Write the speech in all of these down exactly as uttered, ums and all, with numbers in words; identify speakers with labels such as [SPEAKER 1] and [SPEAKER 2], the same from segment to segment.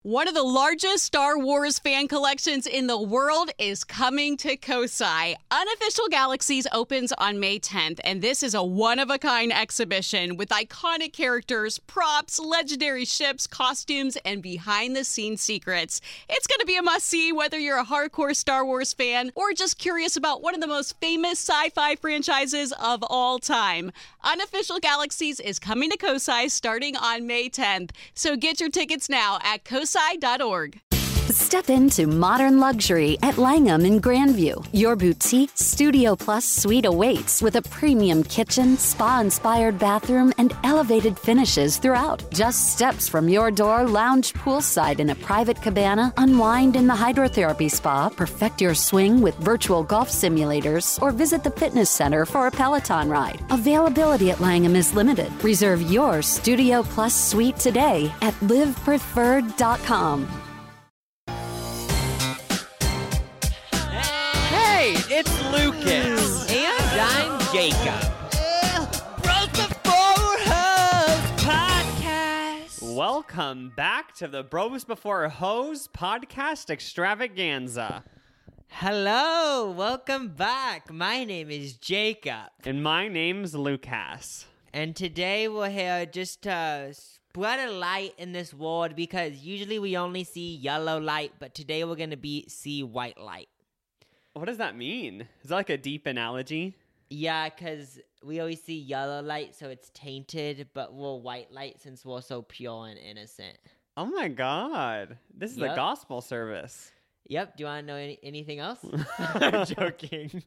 [SPEAKER 1] One of the largest Star Wars fan collections in the world is coming to Kosai. Unofficial Galaxies opens on May tenth, and this is a one-of-a-kind exhibition with iconic characters, props, legendary ships, costumes, and behind-the-scenes secrets. It's going to be a must-see whether you're a hardcore Star Wars fan or just curious about one of the most famous sci-fi franchises of all time. Unofficial Galaxies is coming to Kosai starting on May tenth, so get your tickets now at kosai dot org.
[SPEAKER 2] Step into modern luxury at Langham in Grandview. Your boutique Studio Plus suite awaits with a premium kitchen, spa-inspired bathroom, and elevated finishes throughout. Just steps from your door, lounge poolside in a private cabana, unwind in the hydrotherapy spa, perfect your swing with virtual golf simulators, or visit the fitness center for a Peloton ride. Availability at Langham is limited. Reserve your Studio Plus suite today at live preferred dot com.
[SPEAKER 3] Hey, it's Lucas. And I'm Jacob. Bros Before Hoes podcast. Welcome back to the Bros Before Hoes podcast extravaganza.
[SPEAKER 4] Hello, welcome back. My name is Jacob.
[SPEAKER 3] And my name's Lucas.
[SPEAKER 4] And today we're here just to spread a light in this world because usually we only see yellow light, but today we're going to be see white light.
[SPEAKER 3] What does that mean? Is that like a deep analogy?
[SPEAKER 4] Yeah, because we always see yellow light, so it's tainted, but we're white light since we're so pure and innocent.
[SPEAKER 3] Oh my God. This is
[SPEAKER 4] Yep.
[SPEAKER 3] a gospel service.
[SPEAKER 4] Yep. Do you want to know any- anything else?
[SPEAKER 3] I'm joking.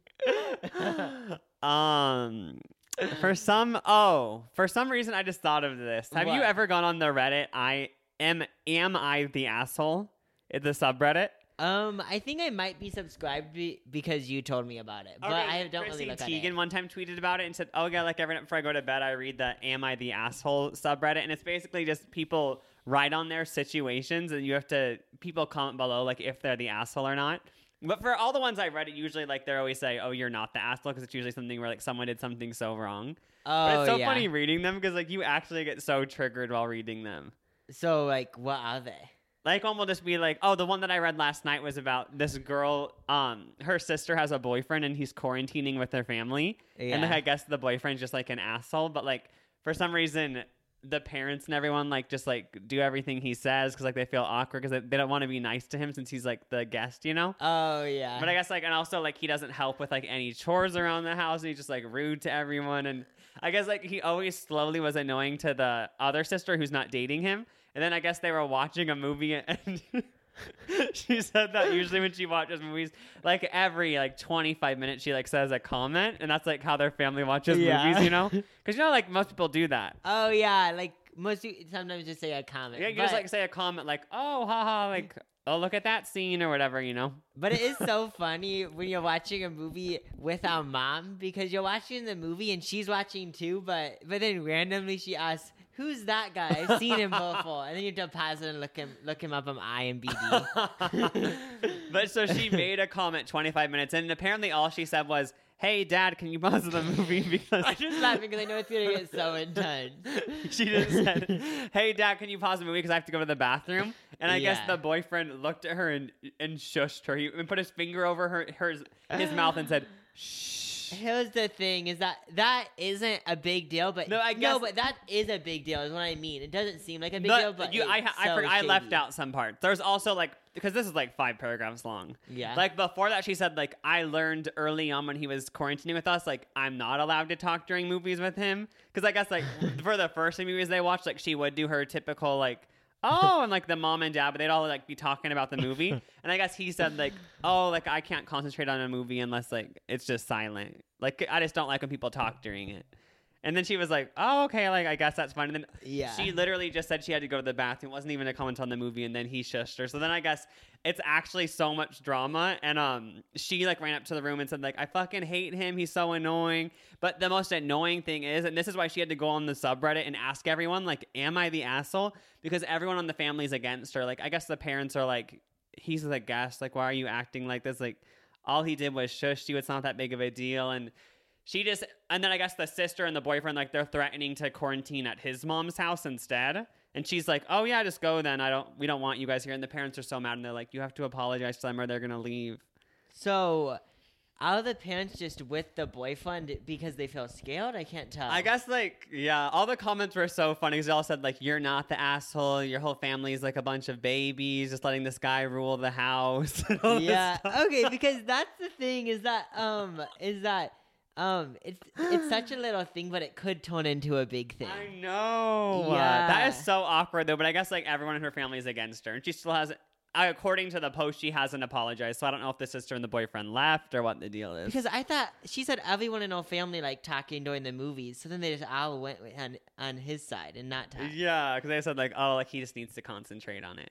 [SPEAKER 3] um, for some, oh, for some reason I just thought of this. Have you
[SPEAKER 4] What?
[SPEAKER 3] ever gone on the Reddit? I am, am I the asshole? It's the subreddit.
[SPEAKER 4] Um, I think I might be subscribed be- because you told me about it, but
[SPEAKER 3] Okay,
[SPEAKER 4] I don't
[SPEAKER 3] Chrissy
[SPEAKER 4] really look
[SPEAKER 3] Teigen
[SPEAKER 4] at it.
[SPEAKER 3] one time tweeted about it and said, oh yeah, like every night before I go to bed, I read the Am I the Asshole subreddit. And it's basically just people write on their situations and you have to, people comment below like if they're the asshole or not. But for all the ones I read, it usually like they always say, oh, you're not the asshole, because it's usually something where like someone did something so wrong.
[SPEAKER 4] Oh,
[SPEAKER 3] But it's so
[SPEAKER 4] yeah.
[SPEAKER 3] funny reading them because like you actually get so triggered while reading them.
[SPEAKER 4] So, like, what are they?
[SPEAKER 3] Like one will just be like, oh, the one that I read last night was about this girl. Um, her sister has a boyfriend and he's quarantining with her family, and like,
[SPEAKER 4] Yeah.
[SPEAKER 3] I guess the boyfriend's just like an asshole. But like for some reason, the parents and everyone like just like do everything he says because like they feel awkward because they, they don't want to be nice to him since he's like the guest, you know.
[SPEAKER 4] Oh, yeah.
[SPEAKER 3] But I guess like and also like he doesn't help with like any chores around the house. And he's just like rude to everyone, and I guess like he always slowly was annoying to the other sister who's not dating him. And then I guess they were watching a movie and she said that usually when she watches movies, like every like twenty-five minutes, she like says a comment, and that's like how their family watches
[SPEAKER 4] Yeah.
[SPEAKER 3] movies, you know? Because you know, like most people do that.
[SPEAKER 4] Oh, yeah. Like, most you sometimes just say a comment.
[SPEAKER 3] Yeah, you
[SPEAKER 4] but,
[SPEAKER 3] just like say a comment like, "Oh, haha," like, "Oh, look at that scene" or whatever, you know?
[SPEAKER 4] but it is so funny when you're watching a movie with our mom because you're watching the movie and she's watching too, but but then randomly she asks, "Who's that guy? I've seen him before." And then you have to pause it and look him look him up on I M D B.
[SPEAKER 3] But so she made a comment twenty-five minutes, and apparently all she said was, "Hey, Dad, can you pause the movie?" Because
[SPEAKER 4] I'm just laughing because I know it's gonna get so intense.
[SPEAKER 3] she just said, "Hey, Dad, can you pause the movie because I have to go to the bathroom?" And I guess
[SPEAKER 4] Yeah.
[SPEAKER 3] the boyfriend looked at her and and shushed her. He put his finger over her her his mouth and said, "Shh."
[SPEAKER 4] Here's the thing: is that that isn't a big deal, but
[SPEAKER 3] No, I guess-
[SPEAKER 4] no, but that is a big deal. Is what I mean. It doesn't seem like a big
[SPEAKER 3] But
[SPEAKER 4] deal, but
[SPEAKER 3] you, I,
[SPEAKER 4] it's
[SPEAKER 3] I,
[SPEAKER 4] so
[SPEAKER 3] forgot, I left
[SPEAKER 4] shady.
[SPEAKER 3] out some parts. There's also like because this is like five paragraphs long.
[SPEAKER 4] Yeah.
[SPEAKER 3] Like before that, she said like I learned early on when he was quarantining with us, like I'm not allowed to talk during movies with him because I guess like for the first few movies they watched, like she would do her typical like. Oh, and like the mom and dad, but they'd all like be talking about the movie. And I guess he said like, oh, like I can't concentrate on a movie unless like it's just silent. Like I just don't like when people talk during it. And then she was like, oh, okay, like I guess that's fine. And then
[SPEAKER 4] Yeah.
[SPEAKER 3] she literally just said she had to go to the bathroom. It wasn't even a comment on the movie, and then he shushed her. So then I guess it's actually so much drama. And um she like ran up to the room and said, like, I fucking hate him. He's so annoying. But the most annoying thing is, and this is why she had to go on the subreddit and ask everyone, like, am I the asshole? Because everyone on the family's against her. Like, I guess the parents are like, he's the guest. Like, why are you acting like this? Like, all he did was shush you. It's not that big of a deal. And she just, and then I guess the sister and the boyfriend, like they're threatening to quarantine at his mom's house instead. And she's like, oh yeah, just go then. I don't, we don't want you guys here. And the parents are so mad, and they're like, you have to apologize to them or they're gonna leave.
[SPEAKER 4] So, are the parents just with the boyfriend because they feel scared? I can't tell.
[SPEAKER 3] I guess like, yeah, all the comments were so funny because they all said like, you're not the asshole. Your whole family is like a bunch of babies, just letting this guy rule the house. And all this
[SPEAKER 4] Yeah.
[SPEAKER 3] stuff.
[SPEAKER 4] Okay, because that's the thing is that um is that um it's it's such a little thing, but it could turn into a big thing.
[SPEAKER 3] I know. Uh,
[SPEAKER 4] Yeah.
[SPEAKER 3] that is so awkward though. But I guess like everyone in her family is against her, and she still has. According to the post, she hasn't apologized. So I don't know if the sister and the boyfriend left or what the deal is.
[SPEAKER 4] Because I thought she said everyone in her family like talking during the movies, so then they just all went on on his side and not talk.
[SPEAKER 3] Yeah, because they said like, oh, like he just needs to concentrate on it.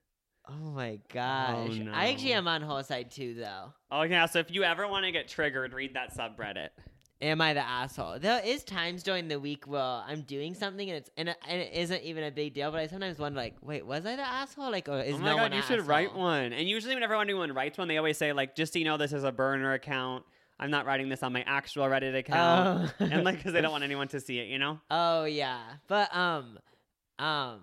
[SPEAKER 4] Oh my gosh!
[SPEAKER 3] no.
[SPEAKER 4] I actually am on her side too, though.
[SPEAKER 3] Oh yeah, so if you ever want to get triggered, read that subreddit.
[SPEAKER 4] Am I the asshole? There is times during the week where I'm doing something and it's and it, and it isn't even a big deal, but I sometimes wonder like, wait, was I the asshole? Like, or is
[SPEAKER 3] Oh
[SPEAKER 4] no
[SPEAKER 3] my
[SPEAKER 4] one
[SPEAKER 3] god, you
[SPEAKER 4] an
[SPEAKER 3] should write
[SPEAKER 4] asshole?
[SPEAKER 3] one. And usually whenever anyone writes one, they always say like, just so you know, this is a burner account. I'm not writing this on my actual Reddit account.
[SPEAKER 4] Oh.
[SPEAKER 3] And like, because they don't want anyone to see it, you know?
[SPEAKER 4] Oh yeah, but um, um,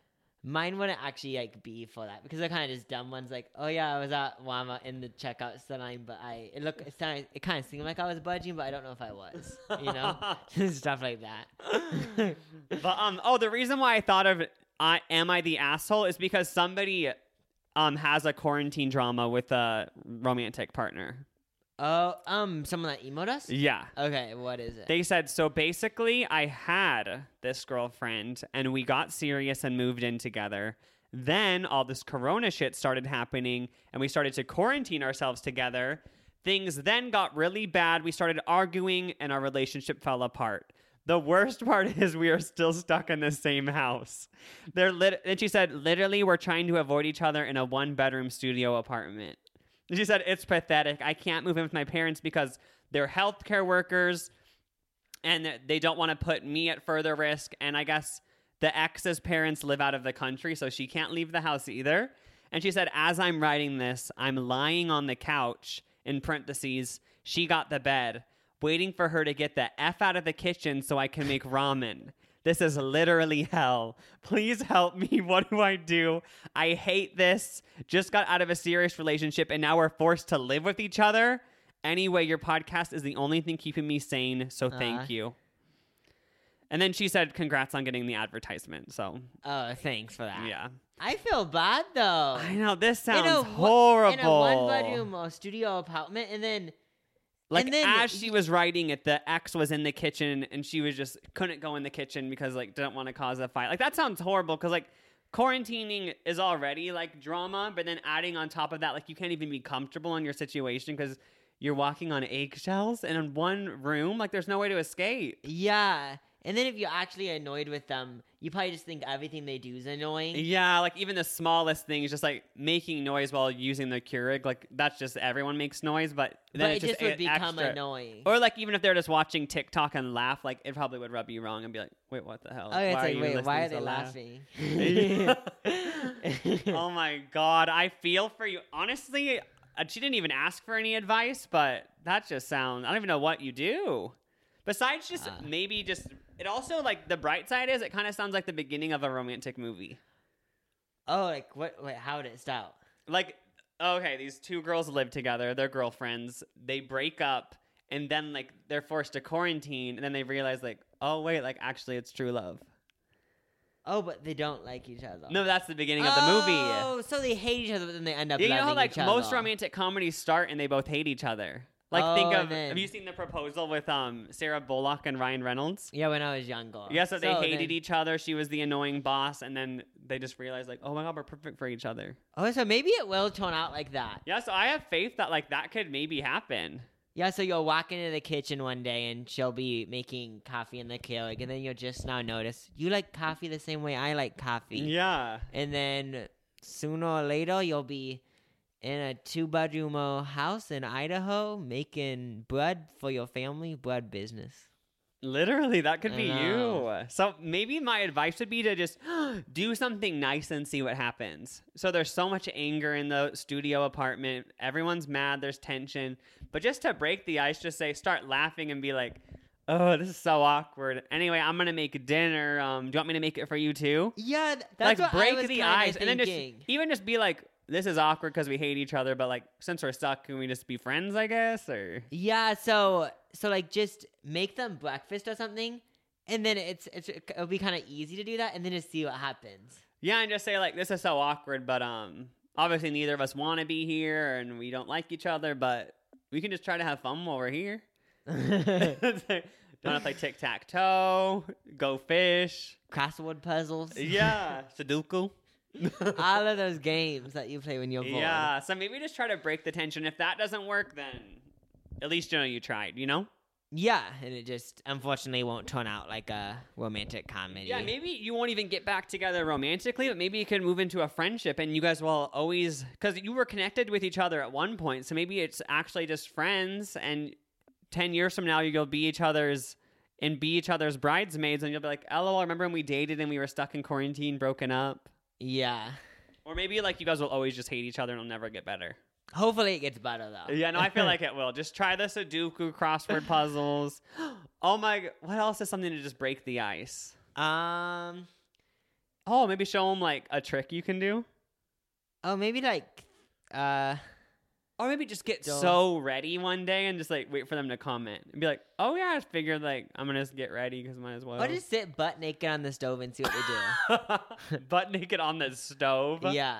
[SPEAKER 4] mine wouldn't actually like be for that because they're kind of just dumb ones. Like, oh yeah, I was at Walmart in the checkout line, but I it looked it, sounded, it kind of seemed like I was budging, but I don't know if I was. You know, stuff like that.
[SPEAKER 3] But um, oh, the reason why I thought of I am I the asshole is because somebody um has a quarantine drama with a romantic partner.
[SPEAKER 4] Oh, um, someone that emailed us.
[SPEAKER 3] Yeah.
[SPEAKER 4] Okay, what is it?
[SPEAKER 3] They said, so basically, I had this girlfriend, and we got serious and moved in together. Then all this corona shit started happening, and we started to quarantine ourselves together. Things then got really bad. We started arguing, and our relationship fell apart. The worst part is we are still stuck in the same house. They're lit- and she said, literally, we're trying to avoid each other in a one-bedroom studio apartment. She said, it's pathetic. I can't move in with my parents because they're healthcare workers and they don't want to put me at further risk. And I guess the ex's parents live out of the country, so she can't leave the house either. And she said, as I'm writing this, I'm lying on the couch, in parentheses, she got the bed, waiting for her to get the F out of the kitchen so I can make ramen. This is literally hell. Please help me. What do I do? I hate this. Just got out of a serious relationship and now we're forced to live with each other. Anyway, your podcast is the only thing keeping me sane, so thank
[SPEAKER 4] Uh.
[SPEAKER 3] you. And then she said, congrats on getting the advertisement. So,
[SPEAKER 4] Oh, thanks for that.
[SPEAKER 3] yeah.
[SPEAKER 4] I feel bad though.
[SPEAKER 3] I know, this sounds
[SPEAKER 4] in a,
[SPEAKER 3] horrible.
[SPEAKER 4] In a one-bedroom uh, studio apartment, and then
[SPEAKER 3] Like,
[SPEAKER 4] and then
[SPEAKER 3] as she was writing it, the ex was in the kitchen, and she was just couldn't go in the kitchen because, like, didn't want to cause a fight. Like, that sounds horrible because, like, quarantining is already, like, drama, but then adding on top of that, like, you can't even be comfortable in your situation because you're walking on eggshells and in one room. Like, there's no way to escape.
[SPEAKER 4] yeah. And then if you're actually annoyed with them, you probably just think everything they do is annoying.
[SPEAKER 3] Yeah, like, even the smallest thing is just, like, making noise while using the Keurig. Like, that's just everyone makes noise, but then
[SPEAKER 4] But
[SPEAKER 3] it's
[SPEAKER 4] it just
[SPEAKER 3] just
[SPEAKER 4] would
[SPEAKER 3] e-
[SPEAKER 4] become
[SPEAKER 3] extra.
[SPEAKER 4] annoying.
[SPEAKER 3] Or, like, even if they're just watching TikTok and laugh, like, it probably would rub you wrong and be like, wait, what the hell?
[SPEAKER 4] Oh, it's
[SPEAKER 3] Why are
[SPEAKER 4] like,
[SPEAKER 3] you
[SPEAKER 4] wait, why are
[SPEAKER 3] listening
[SPEAKER 4] they
[SPEAKER 3] so loud?
[SPEAKER 4] laughing?
[SPEAKER 3] Oh my god, I feel for you. Honestly, uh, she didn't even ask for any advice, but that just sounds, I don't even know what you do. Besides just
[SPEAKER 4] Uh.
[SPEAKER 3] maybe just, it also, like, the bright side is it kind of sounds like the beginning of a romantic movie.
[SPEAKER 4] Oh, like what? Wait, how did it start?
[SPEAKER 3] Like, okay, these two girls live together, they're girlfriends, they break up, and then, like, they're forced to quarantine, and then they realize, like, oh wait, like, actually it's true love.
[SPEAKER 4] Oh, but they don't like each other.
[SPEAKER 3] No, that's the beginning of the movie.
[SPEAKER 4] Oh, so they hate each other, but then they end up
[SPEAKER 3] Yeah, you know
[SPEAKER 4] loving
[SPEAKER 3] how, like,
[SPEAKER 4] each other.
[SPEAKER 3] most romantic comedies start and they both hate each other. Like, think
[SPEAKER 4] Oh,
[SPEAKER 3] of,
[SPEAKER 4] then-
[SPEAKER 3] have you seen The Proposal with um Sarah Bullock and Ryan Reynolds?
[SPEAKER 4] Yeah, when I was younger.
[SPEAKER 3] Yeah, so they hated
[SPEAKER 4] then-
[SPEAKER 3] each other. She was the annoying boss, and then they just realized, like, oh my god, we're perfect for each other.
[SPEAKER 4] Oh, so maybe it will turn out like that.
[SPEAKER 3] Yeah, so I have faith that, like, that could maybe happen.
[SPEAKER 4] Yeah, so you'll walk into the kitchen one day and she'll be making coffee in the Keurig, and then you'll just now notice you like coffee the same way I like coffee.
[SPEAKER 3] Yeah.
[SPEAKER 4] And then sooner or later you'll be in a two-bedroom uh, house in Idaho making bread for your family, bread business.
[SPEAKER 3] Literally, that could
[SPEAKER 4] I
[SPEAKER 3] be
[SPEAKER 4] know.
[SPEAKER 3] you. So maybe my advice would be to just do something nice and see what happens. So there's so much anger in the studio apartment. Everyone's mad. There's tension. But just to break the ice, just say, start laughing and be like, Oh, this is so awkward. Anyway, I'm gonna make dinner. Um, do you want me to make it for you too?
[SPEAKER 4] Yeah, th- that's
[SPEAKER 3] like
[SPEAKER 4] what
[SPEAKER 3] break
[SPEAKER 4] I was
[SPEAKER 3] the
[SPEAKER 4] kinda
[SPEAKER 3] ice, and then just
[SPEAKER 4] thinking.
[SPEAKER 3] even just be like, this is awkward because we hate each other, but like since we're stuck, can we just be friends? I guess or
[SPEAKER 4] Yeah, so so like just make them breakfast or something, and then it's it's it'll be kind of easy to do that, and then just see what happens.
[SPEAKER 3] yeah, and just say like this is so awkward, but um, obviously neither of us want to be here, and we don't like each other, but we can just try to have fun while we're here. Don't have to play tic tac toe, go fish.
[SPEAKER 4] Crossword puzzles.
[SPEAKER 3] Yeah, Sudoku.
[SPEAKER 4] All of those games that you play when you're bored.
[SPEAKER 3] Yeah, so maybe just try to break the tension. If that doesn't work, then at least you know you tried, you know?
[SPEAKER 4] Yeah, and it just unfortunately won't turn out like a romantic comedy.
[SPEAKER 3] Yeah, maybe you won't even get back together romantically, but maybe you can move into a friendship and you guys will always, because you were connected with each other at one point, so maybe it's actually just friends, and ten years from now you'll be each other's and be each other's bridesmaids, and you'll be like, lol, remember when we dated and we were stuck in quarantine, broken up?
[SPEAKER 4] Yeah.
[SPEAKER 3] Or maybe like you guys will always just hate each other and it'll never get better.
[SPEAKER 4] Hopefully it gets better though.
[SPEAKER 3] Yeah, no, I feel like it will. Just try the Sudoku crossword puzzles. Oh my, g- what else is something to just break the ice?
[SPEAKER 4] Um.
[SPEAKER 3] Oh, maybe show them like a trick you can do.
[SPEAKER 4] Oh, maybe like. Uh.
[SPEAKER 3] Or maybe just get
[SPEAKER 4] Don't-
[SPEAKER 3] so ready one day and just like wait for them to comment and be like, oh yeah, I just figured like I'm gonna just get ready because might as well.
[SPEAKER 4] Or just sit butt naked on the stove and see what they
[SPEAKER 3] butt naked on the stove.
[SPEAKER 4] do. Yeah.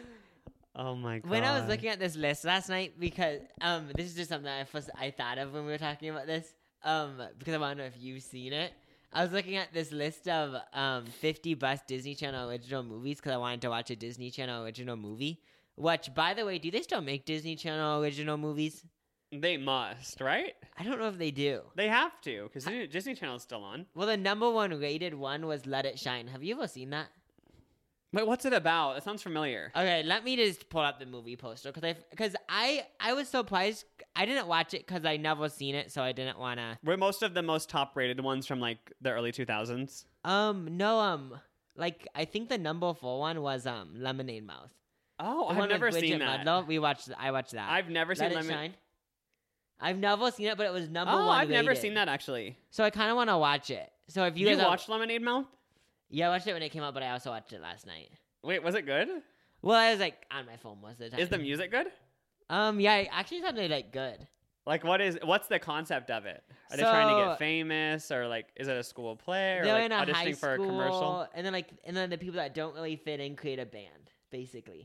[SPEAKER 3] Oh my god.
[SPEAKER 4] When I was looking at this list last night, because um, this is just something I first I thought of when we were talking about this. Um, because I want to know if you've seen it. I was looking at this list of um fifty best Disney Channel original movies because I wanted to watch a Disney Channel original movie. Which, by the way, do they still make Disney Channel original movies?
[SPEAKER 3] They must, right?
[SPEAKER 4] I don't know if they do.
[SPEAKER 3] They have to because Disney Channel's still on.
[SPEAKER 4] Well, the number one rated one was Let It Shine. Have you ever seen that?
[SPEAKER 3] Wait, what's it about? It sounds familiar.
[SPEAKER 4] Okay, let me just pull up the movie poster because I because I I was surprised. I didn't watch it because I never seen it, so I didn't want to.
[SPEAKER 3] Were most of the most top rated ones from like the early two thousands?
[SPEAKER 4] Um, no, um, like I think the number four one was um Lemonade Mouth.
[SPEAKER 3] Oh,
[SPEAKER 4] The
[SPEAKER 3] I've
[SPEAKER 4] one with
[SPEAKER 3] never
[SPEAKER 4] Bridget
[SPEAKER 3] seen that.
[SPEAKER 4] Mudlow. We watched. I watched that.
[SPEAKER 3] I've never
[SPEAKER 4] Let
[SPEAKER 3] seen
[SPEAKER 4] It
[SPEAKER 3] Lemon.
[SPEAKER 4] Shine. I've never seen it, but it was number
[SPEAKER 3] Oh,
[SPEAKER 4] one.
[SPEAKER 3] I've never
[SPEAKER 4] rated.
[SPEAKER 3] seen that actually.
[SPEAKER 4] So I kind of want to watch it. So if you,
[SPEAKER 3] You,
[SPEAKER 4] guys are-
[SPEAKER 3] watched Lemonade Mouth?
[SPEAKER 4] yeah, I watched it when it came out, but I also watched it last night.
[SPEAKER 3] Wait, was it good?
[SPEAKER 4] Well, I was like on my phone most of the time.
[SPEAKER 3] Is the music good?
[SPEAKER 4] Um, yeah, it actually sounded like good.
[SPEAKER 3] Like, what is? What's the concept of it? Are they trying to
[SPEAKER 4] So-
[SPEAKER 3] get famous, or like, is it a school play, or
[SPEAKER 4] They're
[SPEAKER 3] like
[SPEAKER 4] in a high
[SPEAKER 3] auditioning for a
[SPEAKER 4] school,
[SPEAKER 3] commercial?
[SPEAKER 4] and then like, and then the people that don't really fit in create a band, basically.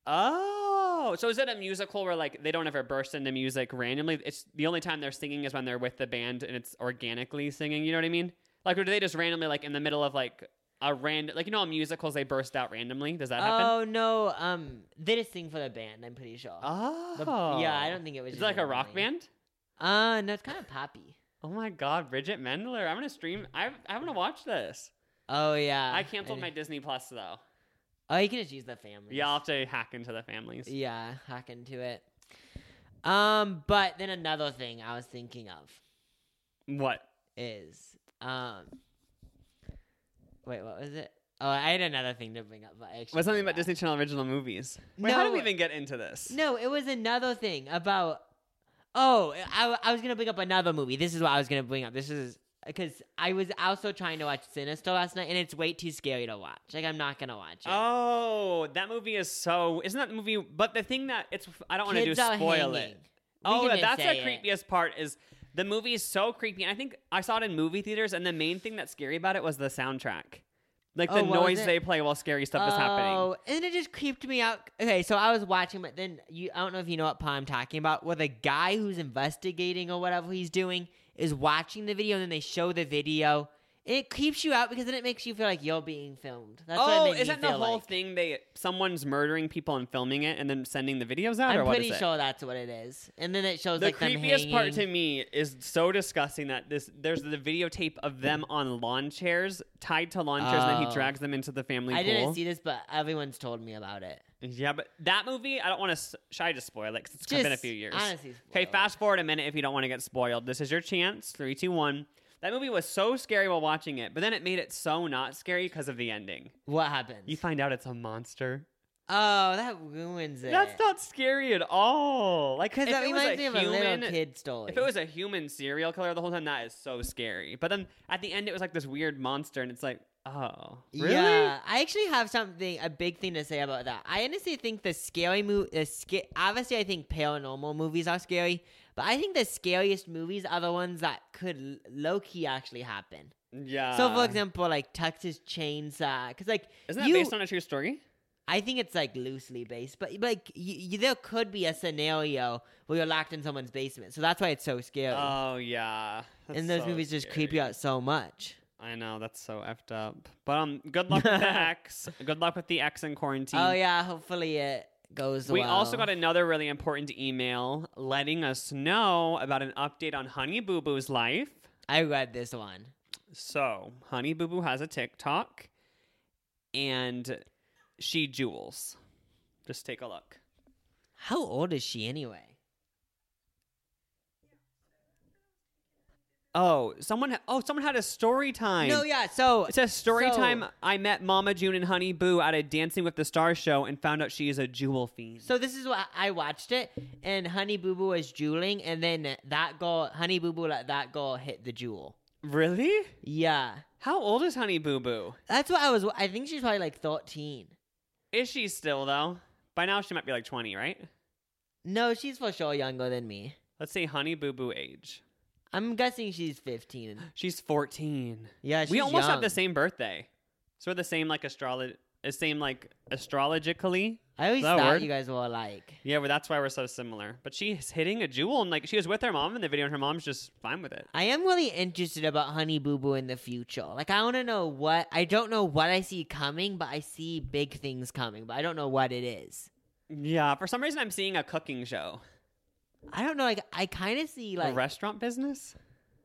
[SPEAKER 3] Oh, so is it a musical where like they don't ever burst into music randomly? It's the only time they're singing is when they're with the band and it's organically singing. You know what I mean? Like, or do they just randomly like in the middle of like a random, like you know, in musicals they burst out randomly? Does that happen?
[SPEAKER 4] Oh no, um, they just sing for the band. I'm pretty sure.
[SPEAKER 3] Oh,
[SPEAKER 4] The- yeah, I don't think it was.
[SPEAKER 3] Is it
[SPEAKER 4] just
[SPEAKER 3] like a rock
[SPEAKER 4] randomly.
[SPEAKER 3] band?
[SPEAKER 4] Uh, no, it's kind of poppy.
[SPEAKER 3] Oh my God, Bridget Mendler! I'm gonna stream. I I want to watch this.
[SPEAKER 4] Oh yeah.
[SPEAKER 3] I canceled
[SPEAKER 4] did-
[SPEAKER 3] my Disney Plus though.
[SPEAKER 4] Oh, you can just use the family.
[SPEAKER 3] Yeah, I'll have to hack into the families.
[SPEAKER 4] Yeah, hack into it. Um, but then another thing I was thinking of
[SPEAKER 3] What?
[SPEAKER 4] is um. Wait, what was it? Oh, I had another thing to bring up, but I actually
[SPEAKER 3] What's something about
[SPEAKER 4] forgot.
[SPEAKER 3] Disney Channel original movies? Wait, how did we
[SPEAKER 4] No.
[SPEAKER 3] even get into this?
[SPEAKER 4] No, it was another thing about. Oh, I, I was gonna bring up another movie. This is what I was gonna bring up. This is because I was also trying to watch Sinister last night, and it's way too scary to watch. Like I'm not gonna watch it.
[SPEAKER 3] Oh, that movie is so. Isn't that movie? But the thing that it's, I don't want to do
[SPEAKER 4] Kids are
[SPEAKER 3] spoil
[SPEAKER 4] hanging.
[SPEAKER 3] it.
[SPEAKER 4] We
[SPEAKER 3] Oh,
[SPEAKER 4] can
[SPEAKER 3] yeah,
[SPEAKER 4] just
[SPEAKER 3] that's the
[SPEAKER 4] say it.
[SPEAKER 3] creepiest part. Is the movie is so creepy. And I think I saw it in movie theaters, and the main thing that's scary about it was the soundtrack, like the
[SPEAKER 4] Oh, what was
[SPEAKER 3] noise
[SPEAKER 4] it?
[SPEAKER 3] they play while scary stuff is happening.
[SPEAKER 4] Oh, and it just creeped me out. Okay, so I was watching, but then you, I don't know if you know what part I'm talking about, where the guy who's investigating or whatever he's doing is watching the video, and then they show the video. And it creeps you out because then it makes you feel like you're being filmed. That's what it
[SPEAKER 3] Oh,
[SPEAKER 4] made me
[SPEAKER 3] isn't the
[SPEAKER 4] feel
[SPEAKER 3] whole
[SPEAKER 4] like.
[SPEAKER 3] thing they someone's murdering people and filming it and then sending the videos out, or
[SPEAKER 4] I'm
[SPEAKER 3] what
[SPEAKER 4] pretty
[SPEAKER 3] is it?
[SPEAKER 4] sure that's what it is. And then it shows
[SPEAKER 3] The
[SPEAKER 4] like them
[SPEAKER 3] creepiest part
[SPEAKER 4] hanging.
[SPEAKER 3] to me is so disgusting that this there's the videotape of them on lawn chairs tied to lawn chairs, and then
[SPEAKER 4] Oh.
[SPEAKER 3] he drags them into the family
[SPEAKER 4] I
[SPEAKER 3] pool.
[SPEAKER 4] didn't see this, but everyone's told me about it.
[SPEAKER 3] Yeah, but that movie, I don't want to. Should I just spoil it? Because it's
[SPEAKER 4] Just
[SPEAKER 3] been a few years.
[SPEAKER 4] honestly,
[SPEAKER 3] Okay,
[SPEAKER 4] spoil it.
[SPEAKER 3] fast forward a minute if you don't want to get spoiled. This is your chance. Three, two, one. That movie was so scary while watching it, but then it made it so not scary because of the ending.
[SPEAKER 4] What happens?
[SPEAKER 3] You find out it's a monster.
[SPEAKER 4] Oh, that ruins it.
[SPEAKER 3] That's not scary at all. Like,
[SPEAKER 4] Because
[SPEAKER 3] if
[SPEAKER 4] that
[SPEAKER 3] it was
[SPEAKER 4] reminds
[SPEAKER 3] a
[SPEAKER 4] me of a little
[SPEAKER 3] human,
[SPEAKER 4] kid story.
[SPEAKER 3] if it was a human serial killer the whole time, that is so scary. But then at the end, it was like this weird monster, and it's like, oh, really?
[SPEAKER 4] Yeah, I actually have something, a big thing to say about that. I honestly think the scary movie, the sca- obviously I think paranormal movies are scary, but I think the scariest movies are the ones that could low-key actually happen.
[SPEAKER 3] Yeah.
[SPEAKER 4] So, for example, like Texas Chainsaw, because like
[SPEAKER 3] isn't that
[SPEAKER 4] you,
[SPEAKER 3] based on a true story?
[SPEAKER 4] I think it's like loosely based, but like you, you, there could be a scenario where you're locked in someone's basement, so that's why it's so scary.
[SPEAKER 3] Oh yeah. That's
[SPEAKER 4] and those
[SPEAKER 3] so
[SPEAKER 4] movies just creep
[SPEAKER 3] scary.
[SPEAKER 4] you out so much.
[SPEAKER 3] I know, that's so effed up. But um, good luck with the ex. Good luck with the ex in quarantine.
[SPEAKER 4] Oh yeah, hopefully it goes
[SPEAKER 3] We
[SPEAKER 4] well.
[SPEAKER 3] also got another really important email letting us know about an update on Honey Boo Boo's life.
[SPEAKER 4] I read this one.
[SPEAKER 3] So, Honey Boo Boo has a TikTok, and she jewels. Just take a look.
[SPEAKER 4] How old is she anyway?
[SPEAKER 3] Oh, someone! Ha- oh, someone had a story time.
[SPEAKER 4] No, yeah. So
[SPEAKER 3] It says story
[SPEAKER 4] so-
[SPEAKER 3] time. I met Mama June and Honey Boo at a Dancing with the Stars show and found out she is a jewel fiend.
[SPEAKER 4] So this is what I watched it, and Honey Boo Boo was jeweling, and then that girl, Honey Boo Boo, let that girl hit the jewel.
[SPEAKER 3] Really?
[SPEAKER 4] Yeah,
[SPEAKER 3] How old is Honey Boo Boo?
[SPEAKER 4] that's what I was. I think she's probably like thirteen.
[SPEAKER 3] Is she still though? By now she might be like twenty, right?
[SPEAKER 4] No, she's for sure younger than me.
[SPEAKER 3] Let's say Honey Boo Boo age.
[SPEAKER 4] I'm guessing she's fifteen.
[SPEAKER 3] She's fourteen.
[SPEAKER 4] Yeah, she's
[SPEAKER 3] we almost have
[SPEAKER 4] young.
[SPEAKER 3] the same birthday. So we're the same like astrolo- same like astrologically.
[SPEAKER 4] I always
[SPEAKER 3] Is that a
[SPEAKER 4] thought
[SPEAKER 3] word?
[SPEAKER 4] you guys were alike.
[SPEAKER 3] Yeah, well, that's why we're so similar. But she's hitting a jewel, and like she was with her mom in the video, and her mom's just fine with it.
[SPEAKER 4] I am really interested about Honey Boo Boo in the future. Like, I want to know what I don't know what I see coming, but I see big things coming, but I don't know what it is.
[SPEAKER 3] Yeah, for some reason I'm seeing a cooking show,
[SPEAKER 4] I don't know. Like, I kind of see
[SPEAKER 3] a
[SPEAKER 4] like
[SPEAKER 3] restaurant business.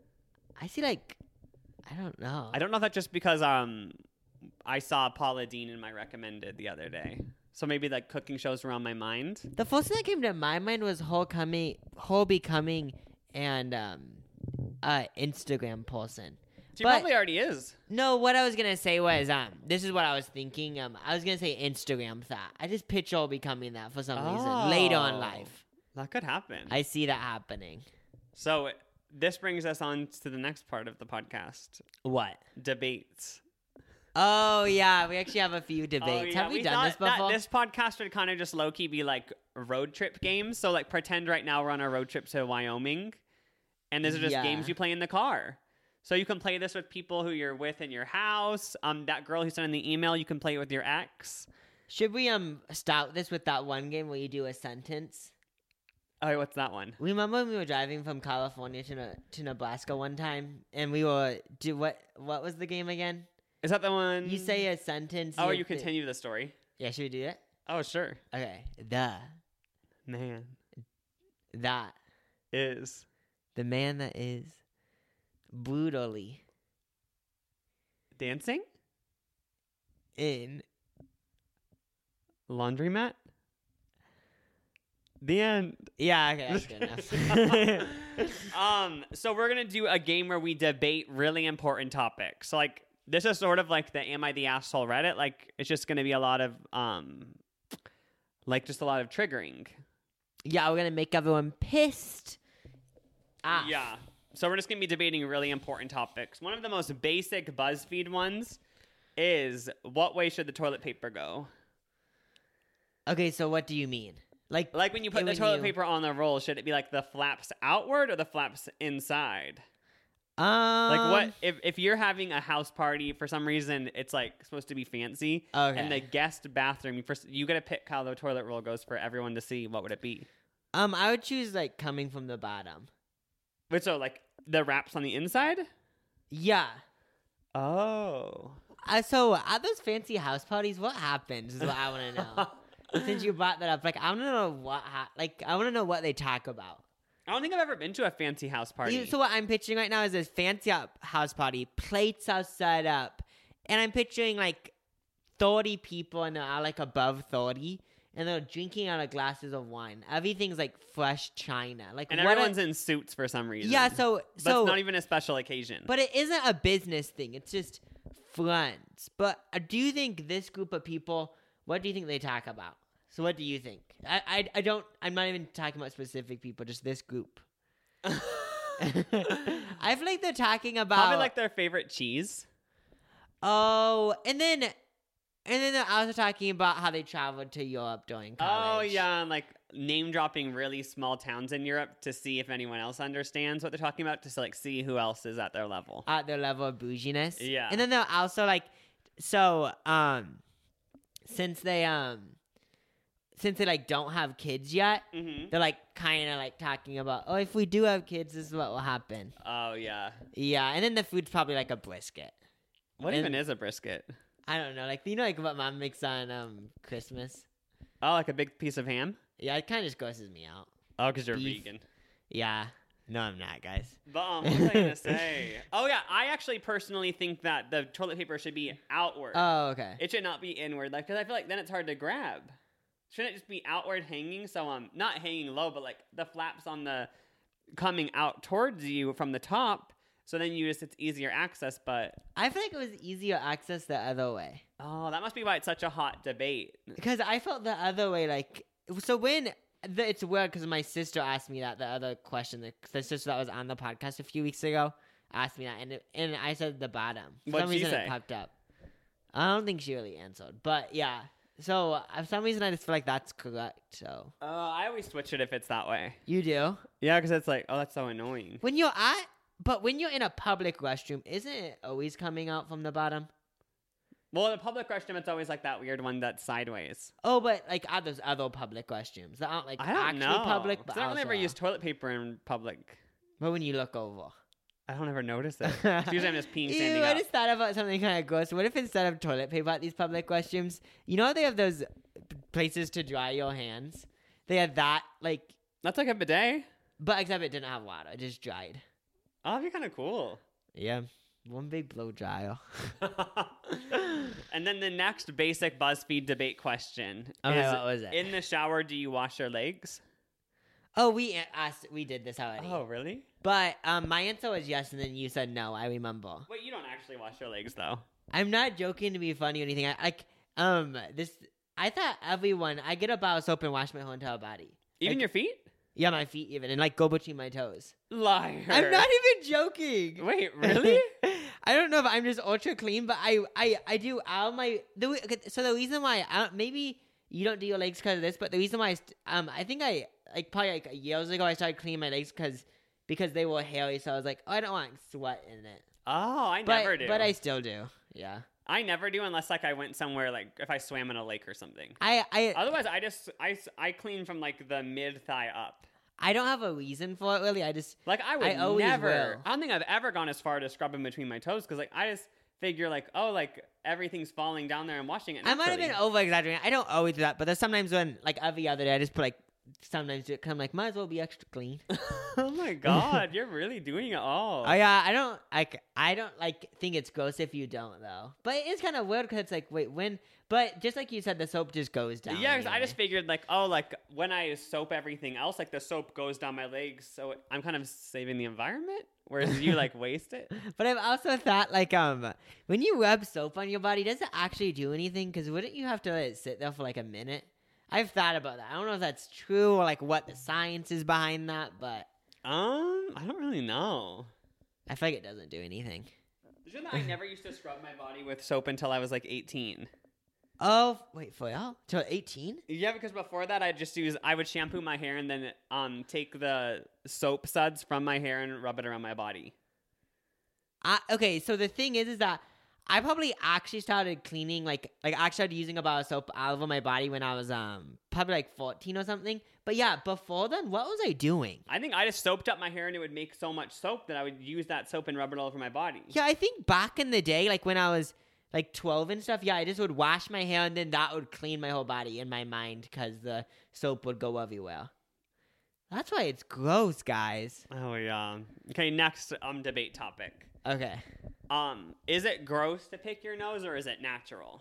[SPEAKER 4] I see like I don't know.
[SPEAKER 3] I don't know if that's just because um I saw Paula Deen in my recommended the other day, so maybe like cooking shows were on my mind.
[SPEAKER 4] The first thing that came to my mind was her coming, her becoming an um, uh, Instagram person.
[SPEAKER 3] She
[SPEAKER 4] But-
[SPEAKER 3] probably already is.
[SPEAKER 4] No, what I was gonna say was um, this is what I was thinking. Um, I was gonna say Instagram that. I just picture her becoming that for some reason later in
[SPEAKER 3] Oh.
[SPEAKER 4] life.
[SPEAKER 3] That could happen.
[SPEAKER 4] I see that happening.
[SPEAKER 3] So this brings us on to the next part of the podcast:
[SPEAKER 4] What?
[SPEAKER 3] debates.
[SPEAKER 4] Oh yeah, we actually have a few debates.
[SPEAKER 3] Oh, yeah,
[SPEAKER 4] Have we,
[SPEAKER 3] we
[SPEAKER 4] done
[SPEAKER 3] thought
[SPEAKER 4] this before?
[SPEAKER 3] That this podcast would kind of just low key be like road trip games. So like pretend right now we're on a road trip to Wyoming, and these are just
[SPEAKER 4] Yeah.
[SPEAKER 3] games you play in the car. So you can play this with people who you're with in your house. Um, that girl who sent in the email, you can play it with your ex.
[SPEAKER 4] Should we um start this with that one game where you do a sentence?
[SPEAKER 3] Oh, what's that one?
[SPEAKER 4] Remember when we were driving from California to Ne- to Nebraska one time, and we were do what? What was the game again?
[SPEAKER 3] Is that the one?
[SPEAKER 4] You say a sentence.
[SPEAKER 3] Oh, or
[SPEAKER 4] you
[SPEAKER 3] you
[SPEAKER 4] have to-
[SPEAKER 3] continue the story.
[SPEAKER 4] Yeah, should we do it?
[SPEAKER 3] Oh, sure.
[SPEAKER 4] Okay. The
[SPEAKER 3] Man
[SPEAKER 4] that
[SPEAKER 3] is
[SPEAKER 4] the man that is brutally
[SPEAKER 3] dancing
[SPEAKER 4] in
[SPEAKER 3] laundromat. The end.
[SPEAKER 4] yeah. Okay, that's good enough.
[SPEAKER 3] um, so we're gonna do a game where we debate really important topics. So like this is sort of like the "Am I the asshole?" Reddit. Like it's just gonna be a lot of um, like just a lot of triggering.
[SPEAKER 4] Yeah, we're gonna make everyone pissed. Ah.
[SPEAKER 3] Yeah. So we're just gonna be debating really important topics. One of the most basic BuzzFeed ones is what way should the toilet paper go?
[SPEAKER 4] Okay, so what do you mean? Like,
[SPEAKER 3] Like when you put
[SPEAKER 4] Hey,
[SPEAKER 3] the
[SPEAKER 4] when
[SPEAKER 3] toilet
[SPEAKER 4] you-
[SPEAKER 3] paper on the roll, should it be like the flaps outward or the flaps inside?
[SPEAKER 4] um,
[SPEAKER 3] Like what if if you're having a house party for some reason it's like supposed to be fancy
[SPEAKER 4] Okay.
[SPEAKER 3] and the guest bathroom you first you gotta pick how the toilet roll goes for everyone to see. What would it be?
[SPEAKER 4] Um, I would choose like coming from the bottom.
[SPEAKER 3] Wait, so like the wraps on the inside?
[SPEAKER 4] Yeah.
[SPEAKER 3] Oh.
[SPEAKER 4] Uh, so at those fancy house parties, what happens is what I want to know. Since you brought that up, like I want to know what, ha- like I want to know what they talk about.
[SPEAKER 3] I don't think I've ever been to a fancy house party.
[SPEAKER 4] You- So what I'm picturing right now is this fancy up house party. Plates are set up, and I'm picturing like thirty people, and they're like above thirty, and they're drinking out of glasses of wine. Everything's like fresh china. Like
[SPEAKER 3] and
[SPEAKER 4] what
[SPEAKER 3] everyone's
[SPEAKER 4] a-
[SPEAKER 3] in suits for some reason.
[SPEAKER 4] yeah. So
[SPEAKER 3] But
[SPEAKER 4] so
[SPEAKER 3] it's not even a special occasion.
[SPEAKER 4] But it isn't a business thing. It's just friends. But uh, do you think this group of people What do you think they talk about? So what do you think? I, I, I don't, I'm not even talking about specific people, just this group. I feel like they're talking about...
[SPEAKER 3] Probably like their favorite cheese.
[SPEAKER 4] Oh, and then... And then they're also talking about how they traveled to Europe during college.
[SPEAKER 3] Oh, yeah, and like name-dropping really small towns in Europe to see if anyone else understands what they're talking about, to like see who else is at their level.
[SPEAKER 4] At their level of bouginess.
[SPEAKER 3] Yeah.
[SPEAKER 4] And then they're also like... So, um... Since they, um... Since they, like, don't have kids yet,
[SPEAKER 3] Mm-hmm.
[SPEAKER 4] they're, like, kind of, like, talking about, oh, if we do have kids, this is what will happen.
[SPEAKER 3] Oh, yeah.
[SPEAKER 4] Yeah, and then the food's probably, like, a brisket.
[SPEAKER 3] What
[SPEAKER 4] And-
[SPEAKER 3] even is a brisket?
[SPEAKER 4] I don't know. Like, you know, like, what Mom makes on, um, Christmas?
[SPEAKER 3] Oh, like a big piece of ham?
[SPEAKER 4] Yeah, it kind of just grosses me out.
[SPEAKER 3] Oh, because you're
[SPEAKER 4] Beef.
[SPEAKER 3] vegan.
[SPEAKER 4] Yeah. No, I'm not, guys.
[SPEAKER 3] But um, what was I gonna say? Oh yeah, I actually personally think that the toilet paper should be outward.
[SPEAKER 4] Oh, okay.
[SPEAKER 3] It should not be inward, like, because I feel like then it's hard to grab. Shouldn't it just be outward hanging? So um, not hanging low, but like the flaps on the coming out towards you from the top. So then you just it's easier access. But
[SPEAKER 4] I feel like it was easier access the other way.
[SPEAKER 3] oh, that must be why it's such a hot debate.
[SPEAKER 4] Because I felt the other way, like, so when, the, it's weird because my sister asked me that, the other question, the, the sister that was on the podcast a few weeks ago asked me that, and it, and I said the bottom. For
[SPEAKER 3] What'd
[SPEAKER 4] some
[SPEAKER 3] she
[SPEAKER 4] reason
[SPEAKER 3] say?
[SPEAKER 4] it popped up. I don't think she really answered, but yeah. So uh, for some reason I just feel like that's correct, so.
[SPEAKER 3] Uh, I always switch it if it's that way.
[SPEAKER 4] You do?
[SPEAKER 3] Yeah, because it's like, oh, that's so annoying.
[SPEAKER 4] When you're at, but when you're in a public restroom, isn't it always coming out from the bottom?
[SPEAKER 3] Well, the public restroom, it's always like that weird one that's sideways.
[SPEAKER 4] Oh, but like are those other public restrooms that aren't like
[SPEAKER 3] I don't
[SPEAKER 4] actually
[SPEAKER 3] know.
[SPEAKER 4] public,
[SPEAKER 3] 'Cause
[SPEAKER 4] but
[SPEAKER 3] I don't really
[SPEAKER 4] also
[SPEAKER 3] ever
[SPEAKER 4] are.
[SPEAKER 3] use toilet paper in public.
[SPEAKER 4] But when you look over.
[SPEAKER 3] I don't ever notice it. It's usually I'm just peeing standing
[SPEAKER 4] Ew, I
[SPEAKER 3] up.
[SPEAKER 4] just thought about something kind of gross. What if instead of toilet paper at these public restrooms, you know how they have those places to dry your hands? They had that, like,
[SPEAKER 3] That's like a bidet.
[SPEAKER 4] but except it didn't have water. It just dried.
[SPEAKER 3] Oh, that'd be kind of cool.
[SPEAKER 4] Yeah. One big blow dryer.
[SPEAKER 3] And then the next basic BuzzFeed debate question
[SPEAKER 4] Okay,
[SPEAKER 3] is:
[SPEAKER 4] what was it?
[SPEAKER 3] in the shower, do you wash your legs?
[SPEAKER 4] Oh, we a- asked, we did this already.
[SPEAKER 3] Oh, really?
[SPEAKER 4] But um, my answer was yes, and then you said no. I remember.
[SPEAKER 3] Wait, you don't actually wash your legs though.
[SPEAKER 4] I'm not joking to be funny or anything. I like um this. I thought everyone. I get a bar of soap and wash my whole entire body.
[SPEAKER 3] Even
[SPEAKER 4] Like-
[SPEAKER 3] your feet?
[SPEAKER 4] Yeah, my feet even, and like go between my toes.
[SPEAKER 3] Liar.
[SPEAKER 4] I'm not even joking.
[SPEAKER 3] Wait, really?
[SPEAKER 4] I don't know if I'm just ultra clean, but I I I do all my the re- okay, so the reason why I don't, maybe you don't do your legs because of this, but the reason why I st- um I think I like probably like years ago I started cleaning my legs because because they were hairy, so I was like, oh, I don't want sweat in it.
[SPEAKER 3] Oh, I
[SPEAKER 4] But
[SPEAKER 3] never do.
[SPEAKER 4] but I still do. Yeah.
[SPEAKER 3] I never do unless like I went somewhere like if I swam in a lake or something.
[SPEAKER 4] I I
[SPEAKER 3] Otherwise, I just I, s- I clean from like the mid thigh up.
[SPEAKER 4] I don't have a reason for it really. I just
[SPEAKER 3] Like I would
[SPEAKER 4] I always
[SPEAKER 3] never.
[SPEAKER 4] will.
[SPEAKER 3] I don't think I've ever gone as far to scrub in between my toes because like I just figure like oh like everything's falling down there and washing it.
[SPEAKER 4] I might have
[SPEAKER 3] naturally.
[SPEAKER 4] been over exaggerating. I don't always do that, but there's sometimes when like every other day I just put like sometimes do it 'cause I'm like might as well be extra clean.
[SPEAKER 3] Oh my god, you're really doing it all.
[SPEAKER 4] Oh yeah, I don't like. I don't like think it's gross if you don't though. But it is kind of weird because it's like, wait, when? But just like you said, the soap just goes down.
[SPEAKER 3] Yeah, 'cause I
[SPEAKER 4] anyway.
[SPEAKER 3] just figured like, oh, like when I soap everything else, like the soap goes down my legs, so I'm kind of saving the environment. Whereas you like waste it.
[SPEAKER 4] But I've also thought like, um, when you rub soap on your body, does it actually do anything? Because wouldn't you have to let it sit there for like a minute? I've thought about that. I don't know if that's true or like what the science is behind that, but
[SPEAKER 3] Um, I don't really know.
[SPEAKER 4] I feel like it doesn't do anything.
[SPEAKER 3] Did you know that I never used to scrub my body with soap until I was like eighteen?
[SPEAKER 4] Oh wait, for y'all till eighteen?
[SPEAKER 3] Yeah, because before that I just use I would shampoo my hair and then um take the soap suds from my hair and rub it around my body.
[SPEAKER 4] I, okay, so the thing is, is that I probably actually started cleaning, like, like I actually started using a bar of soap all over my body when I was, um, probably like fourteen or something. But yeah, before then, what was I doing?
[SPEAKER 3] I think I just soaped up my hair and it would make so much soap that I would use that soap and rub it all over my body.
[SPEAKER 4] Yeah, I think back in the day, like when I was like twelve and stuff, yeah, I just would wash my hair and then that would clean my whole body in my mind because the soap would go everywhere. That's why it's gross, guys.
[SPEAKER 3] Oh yeah. Okay, next um debate topic.
[SPEAKER 4] Okay.
[SPEAKER 3] Um, is it gross to pick your nose or is it natural?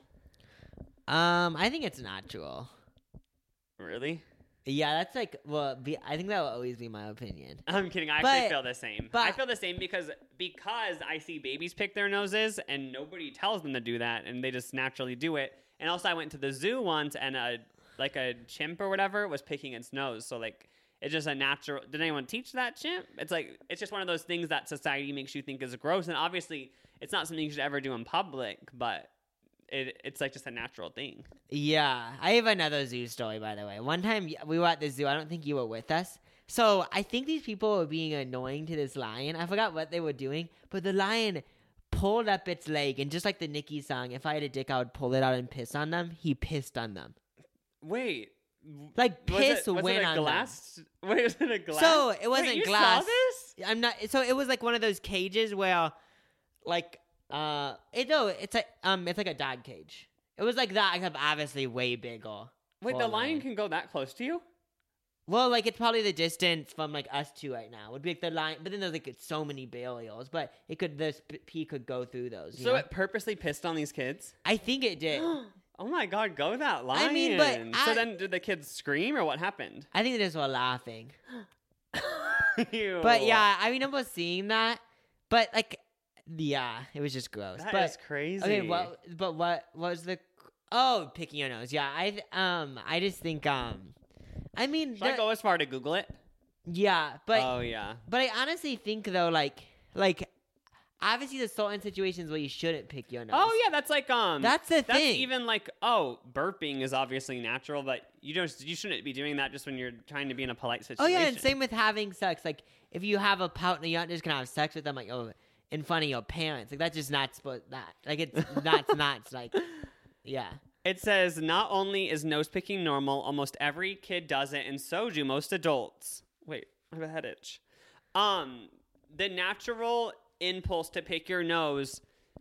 [SPEAKER 4] Um, I think it's natural.
[SPEAKER 3] Really?
[SPEAKER 4] Yeah, that's like, well, be, I think that will always be my opinion.
[SPEAKER 3] I'm kidding. I actually
[SPEAKER 4] But-
[SPEAKER 3] feel the same.
[SPEAKER 4] but-
[SPEAKER 3] I feel the same because because I see babies pick their noses and nobody tells them to do that and they just naturally do it. And also, I went to the zoo once, and a like a chimp or whatever was picking its nose. So like, it's just a natural. Did anyone teach that chimp? It's like it's just one of those things that society makes you think is gross, and obviously, it's not something you should ever do in public. But it it's like just a natural thing.
[SPEAKER 4] Yeah, I have another zoo story, by the way. One time we were at the zoo. I don't think you were with us. So I think these people were being annoying to this lion. I forgot what they were doing, but the lion pulled up its leg, and just like the Nicki song, if I had a dick, I would pull it out and piss on them. He pissed on them.
[SPEAKER 3] Wait.
[SPEAKER 4] Like piss
[SPEAKER 3] was it, was
[SPEAKER 4] went
[SPEAKER 3] it a
[SPEAKER 4] on
[SPEAKER 3] glass?
[SPEAKER 4] them.
[SPEAKER 3] Wait, was it a glass?
[SPEAKER 4] So it wasn't
[SPEAKER 3] Wait, you
[SPEAKER 4] glass.
[SPEAKER 3] Saw this?
[SPEAKER 4] I'm not. So it was like one of those cages where, like, uh, it no, it's a um, it's like a dog cage. It was like that, except obviously way bigger.
[SPEAKER 3] Wait,
[SPEAKER 4] for
[SPEAKER 3] the
[SPEAKER 4] a
[SPEAKER 3] lion can go that close to you?
[SPEAKER 4] Well, like it's probably the distance from like us two right now would be like the line, but then there's like so many barriers, but it could this pee could go through those. You
[SPEAKER 3] So
[SPEAKER 4] know?
[SPEAKER 3] it purposely pissed on these kids?
[SPEAKER 4] I think it did.
[SPEAKER 3] Oh my god, go that lion.
[SPEAKER 4] I mean, but
[SPEAKER 3] so
[SPEAKER 4] I-
[SPEAKER 3] then did the kids scream or what happened?
[SPEAKER 4] I think they just were laughing.
[SPEAKER 3] Ew.
[SPEAKER 4] But yeah, I remember seeing that. But like, yeah, it was just gross.
[SPEAKER 3] That
[SPEAKER 4] but
[SPEAKER 3] is crazy.
[SPEAKER 4] okay, what? But what was the? Oh, picking your nose. Yeah, I um, I just think um, I mean,
[SPEAKER 3] Should I
[SPEAKER 4] the-
[SPEAKER 3] go as far to Google it?
[SPEAKER 4] yeah, but
[SPEAKER 3] oh yeah.
[SPEAKER 4] but I honestly think though, like like, obviously there's certain situations where you shouldn't pick your nose.
[SPEAKER 3] Oh yeah, that's like um
[SPEAKER 4] That's the
[SPEAKER 3] that's
[SPEAKER 4] thing.
[SPEAKER 3] even like oh, burping is obviously natural, but you don't you shouldn't be doing that just when you're trying to be in a polite
[SPEAKER 4] Oh
[SPEAKER 3] situation.
[SPEAKER 4] yeah, and same with having sex. Like if you have a partner, you're not just gonna have sex with them like oh in front of your parents. Like that's just not supposed that. Like it's that's not like yeah.
[SPEAKER 3] It says not only is nose picking normal, almost every kid does it, and so do most adults. Wait, I have a head itch. Um, the natural impulse to pick your nose.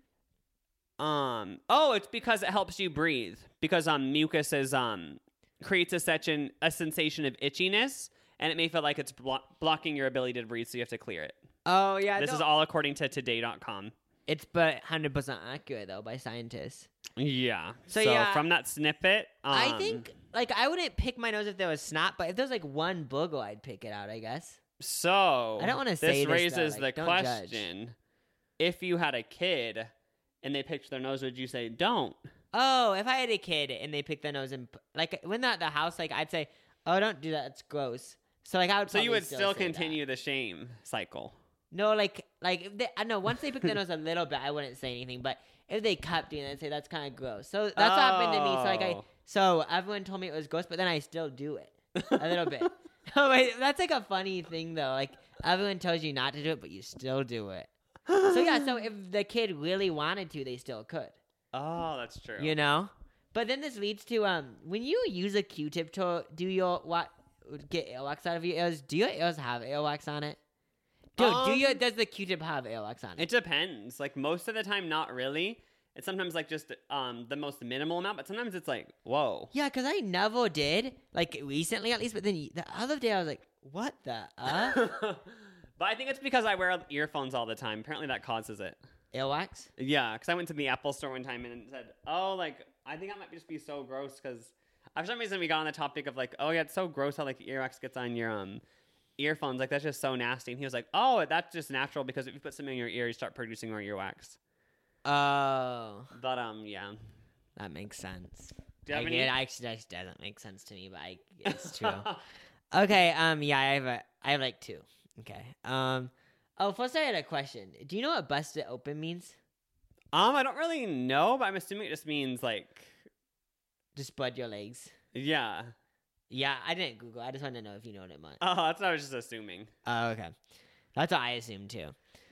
[SPEAKER 3] Um, oh, it's because it helps you breathe. Because um, mucus is um creates a sensation a sensation of itchiness, and it may feel like it's blo- blocking your ability to breathe, so you have to clear it.
[SPEAKER 4] Oh yeah.
[SPEAKER 3] This
[SPEAKER 4] no.
[SPEAKER 3] is all according to today dot com.
[SPEAKER 4] It's but one hundred percent accurate though by scientists.
[SPEAKER 3] Yeah.
[SPEAKER 4] So,
[SPEAKER 3] So,
[SPEAKER 4] yeah,
[SPEAKER 3] from that snippet, um,
[SPEAKER 4] I think like I wouldn't pick my nose if there was snot, but if there's like one booger, I'd pick it out. I guess.
[SPEAKER 3] so.
[SPEAKER 4] I don't wanna
[SPEAKER 3] This
[SPEAKER 4] say this, though,
[SPEAKER 3] raises
[SPEAKER 4] like,
[SPEAKER 3] the
[SPEAKER 4] don't judge.
[SPEAKER 3] question: if you had a kid and they picked their nose, would you say don't?
[SPEAKER 4] Oh, if I had a kid and they picked their nose and like when they're at the house, like I'd say, oh, don't do that. It's gross. So like I would.
[SPEAKER 3] So you
[SPEAKER 4] probably
[SPEAKER 3] would still
[SPEAKER 4] say that.
[SPEAKER 3] continue the shame cycle.
[SPEAKER 4] No, like like if they, I know once they pick their nose a little bit, I wouldn't say anything. But if they kept doing it, I'd say that's kind of gross. So that's what happened to me. So like I,
[SPEAKER 3] Oh.
[SPEAKER 4] so everyone told me it was gross, but then I still do it a little bit. Oh wait, that's like a funny thing though. Like everyone tells you not to do it, but you still do it. So yeah, so if the kid really wanted to, they still could.
[SPEAKER 3] Oh, that's true.
[SPEAKER 4] You know. But then this leads to um when you use a Q-tip to do your what get earwax out of your ears. Do your ears have earwax on it? Dude, do
[SPEAKER 3] Um,
[SPEAKER 4] your does the Q-tip have earwax on it?
[SPEAKER 3] It depends. Like most of the time, not really. It's sometimes like just um the most minimal amount, but sometimes it's like whoa.
[SPEAKER 4] Yeah, because I never did, like recently at least. But then the other day I was like, what the uh?
[SPEAKER 3] But I think it's because I wear earphones all the time. Apparently that causes it.
[SPEAKER 4] Earwax?
[SPEAKER 3] Yeah, because I went to the Apple store one time and it said, oh, like, I think I might just be so gross because for some reason we got on the topic of like, oh, yeah, it's so gross how like earwax gets on your um earphones. Like, that's just so nasty. And he was like, oh, that's just natural because if you put something in your ear, you start producing more earwax.
[SPEAKER 4] Oh,
[SPEAKER 3] But, um, yeah.
[SPEAKER 4] that makes sense.
[SPEAKER 3] Do you have
[SPEAKER 4] I
[SPEAKER 3] any?
[SPEAKER 4] get- actually, that doesn't make sense to me, but I, it's true. Okay, um, yeah, I have a, I have like two. Okay, um, oh, first I had a question. Do you know what busted open means?
[SPEAKER 3] um, I don't really know, but I'm assuming it just means like,
[SPEAKER 4] Just spread your legs.
[SPEAKER 3] yeah.
[SPEAKER 4] Yeah, I didn't Google. I just wanted to know if you know what it meant.
[SPEAKER 3] Oh, that's what I was just assuming.
[SPEAKER 4] Oh, okay. That's what I assumed too.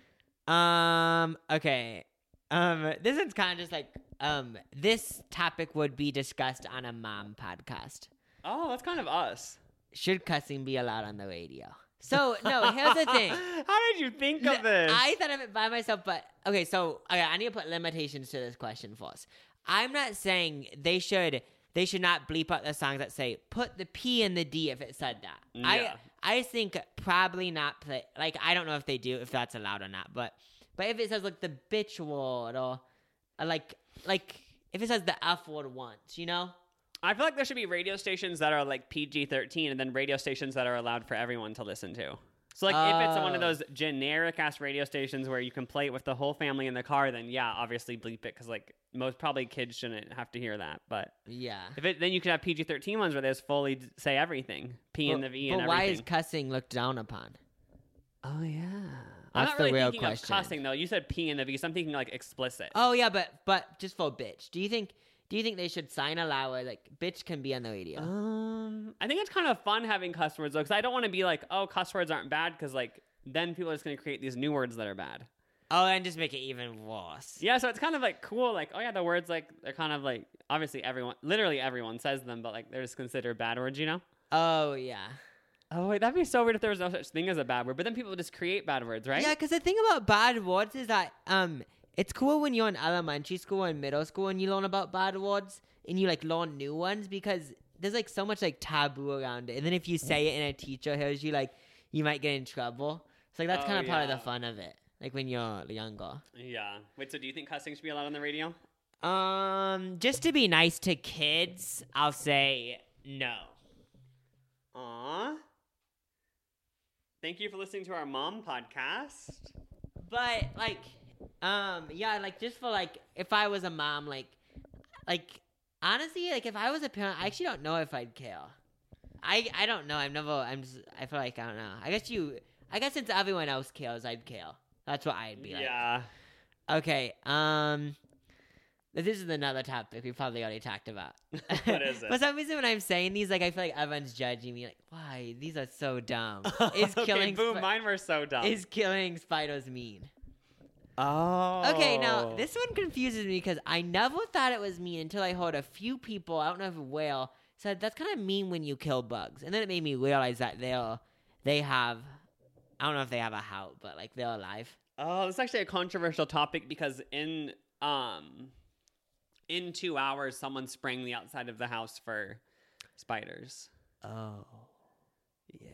[SPEAKER 4] Um, okay. Um, this is kind of just like, um, this topic would be discussed on a mom podcast.
[SPEAKER 3] Oh, that's kind of us.
[SPEAKER 4] Should cussing be allowed on the radio? So, no, here's the thing.
[SPEAKER 3] How did you think of this?
[SPEAKER 4] I thought of it by myself, but okay, so okay, I need to put limitations to this question first. I'm not saying they should they should not bleep out the songs that say put the P in the D if it said that.
[SPEAKER 3] Yeah.
[SPEAKER 4] I I think probably not play like I don't know if they do if that's allowed or not, but but if it says like the bitch word or, or like like if it says the F word once, you know?
[SPEAKER 3] I feel like there should be radio stations that are like P G thirteen and then radio stations that are allowed for everyone to listen to. So, like, if it's one of
[SPEAKER 4] Oh.
[SPEAKER 3] those generic-ass radio stations where you can play it with the whole family in the car, then, yeah, obviously bleep it, because, like, most probably kids shouldn't have to hear that. But
[SPEAKER 4] Yeah.
[SPEAKER 3] if it, then you could have P G thirteen ones where they just fully d- say everything. P and the V
[SPEAKER 4] but
[SPEAKER 3] and
[SPEAKER 4] why
[SPEAKER 3] everything.
[SPEAKER 4] is cussing looked down upon?
[SPEAKER 3] Oh, yeah. I'm
[SPEAKER 4] That's
[SPEAKER 3] not
[SPEAKER 4] the
[SPEAKER 3] really
[SPEAKER 4] real
[SPEAKER 3] thinking
[SPEAKER 4] question.
[SPEAKER 3] of cussing, though. You said P and the V, so I'm thinking, like, explicit.
[SPEAKER 4] Oh yeah, but but just for bitch. Do you think do you think they should sign a law where like bitch can be on the radio?
[SPEAKER 3] Um, I think it's kind of fun having cuss words, though, because I don't want to be like, oh, cuss words aren't bad, because, like, then people are just going to create these new words that are bad.
[SPEAKER 4] Oh, and just make it even worse.
[SPEAKER 3] Yeah, so it's kind of like cool, like, oh yeah, the words, like, they're kind of like, obviously everyone, literally everyone says them, but like they're just considered bad words, you know?
[SPEAKER 4] Oh yeah.
[SPEAKER 3] Oh wait, that'd be so weird if there was no such thing as a bad word, but then people would just create bad words, right?
[SPEAKER 4] Yeah, because the thing about bad words is that um, it's cool when you're in elementary school and middle school and you learn about bad words and you like learn new ones because there's like so much like taboo around it. And then if you say it and a teacher hears you, like you might get in trouble. So like that's
[SPEAKER 3] Oh,
[SPEAKER 4] kind of part of
[SPEAKER 3] yeah.
[SPEAKER 4] the fun of it. Like when you're younger.
[SPEAKER 3] Yeah. Wait, so do you think cussing should be allowed on the radio?
[SPEAKER 4] Um, just to be nice to kids, I'll say no.
[SPEAKER 3] Aw. Thank you for listening to our mom podcast.
[SPEAKER 4] But like, um, yeah, like just for like, if I was a mom, like, like honestly, like if I was a parent, I actually don't know if I'd care. I I don't know. I've never. I'm. Just, I feel like I don't know. I guess you. I guess since everyone else cares, I'd care. That's what I'd be like.
[SPEAKER 3] Yeah.
[SPEAKER 4] Okay. Um. This is another topic we probably already talked about.
[SPEAKER 3] What is it?
[SPEAKER 4] For some reason, when I'm saying these, like I feel like everyone's judging me. Like, why? These are so dumb. Is
[SPEAKER 3] okay,
[SPEAKER 4] killing
[SPEAKER 3] boom,
[SPEAKER 4] spi-
[SPEAKER 3] mine were so dumb.
[SPEAKER 4] is killing spiders mean?
[SPEAKER 3] oh.
[SPEAKER 4] Okay, now this one confuses me because I never thought it was mean until I heard a few people, I don't know if where, said that's kind of mean when you kill bugs, and then it made me realize that they're they have, I don't know if they have a heart, but like they're alive.
[SPEAKER 3] Oh, this is actually a controversial topic because in um in two hours someone spraying the outside of the house for spiders.
[SPEAKER 4] Oh, yeah.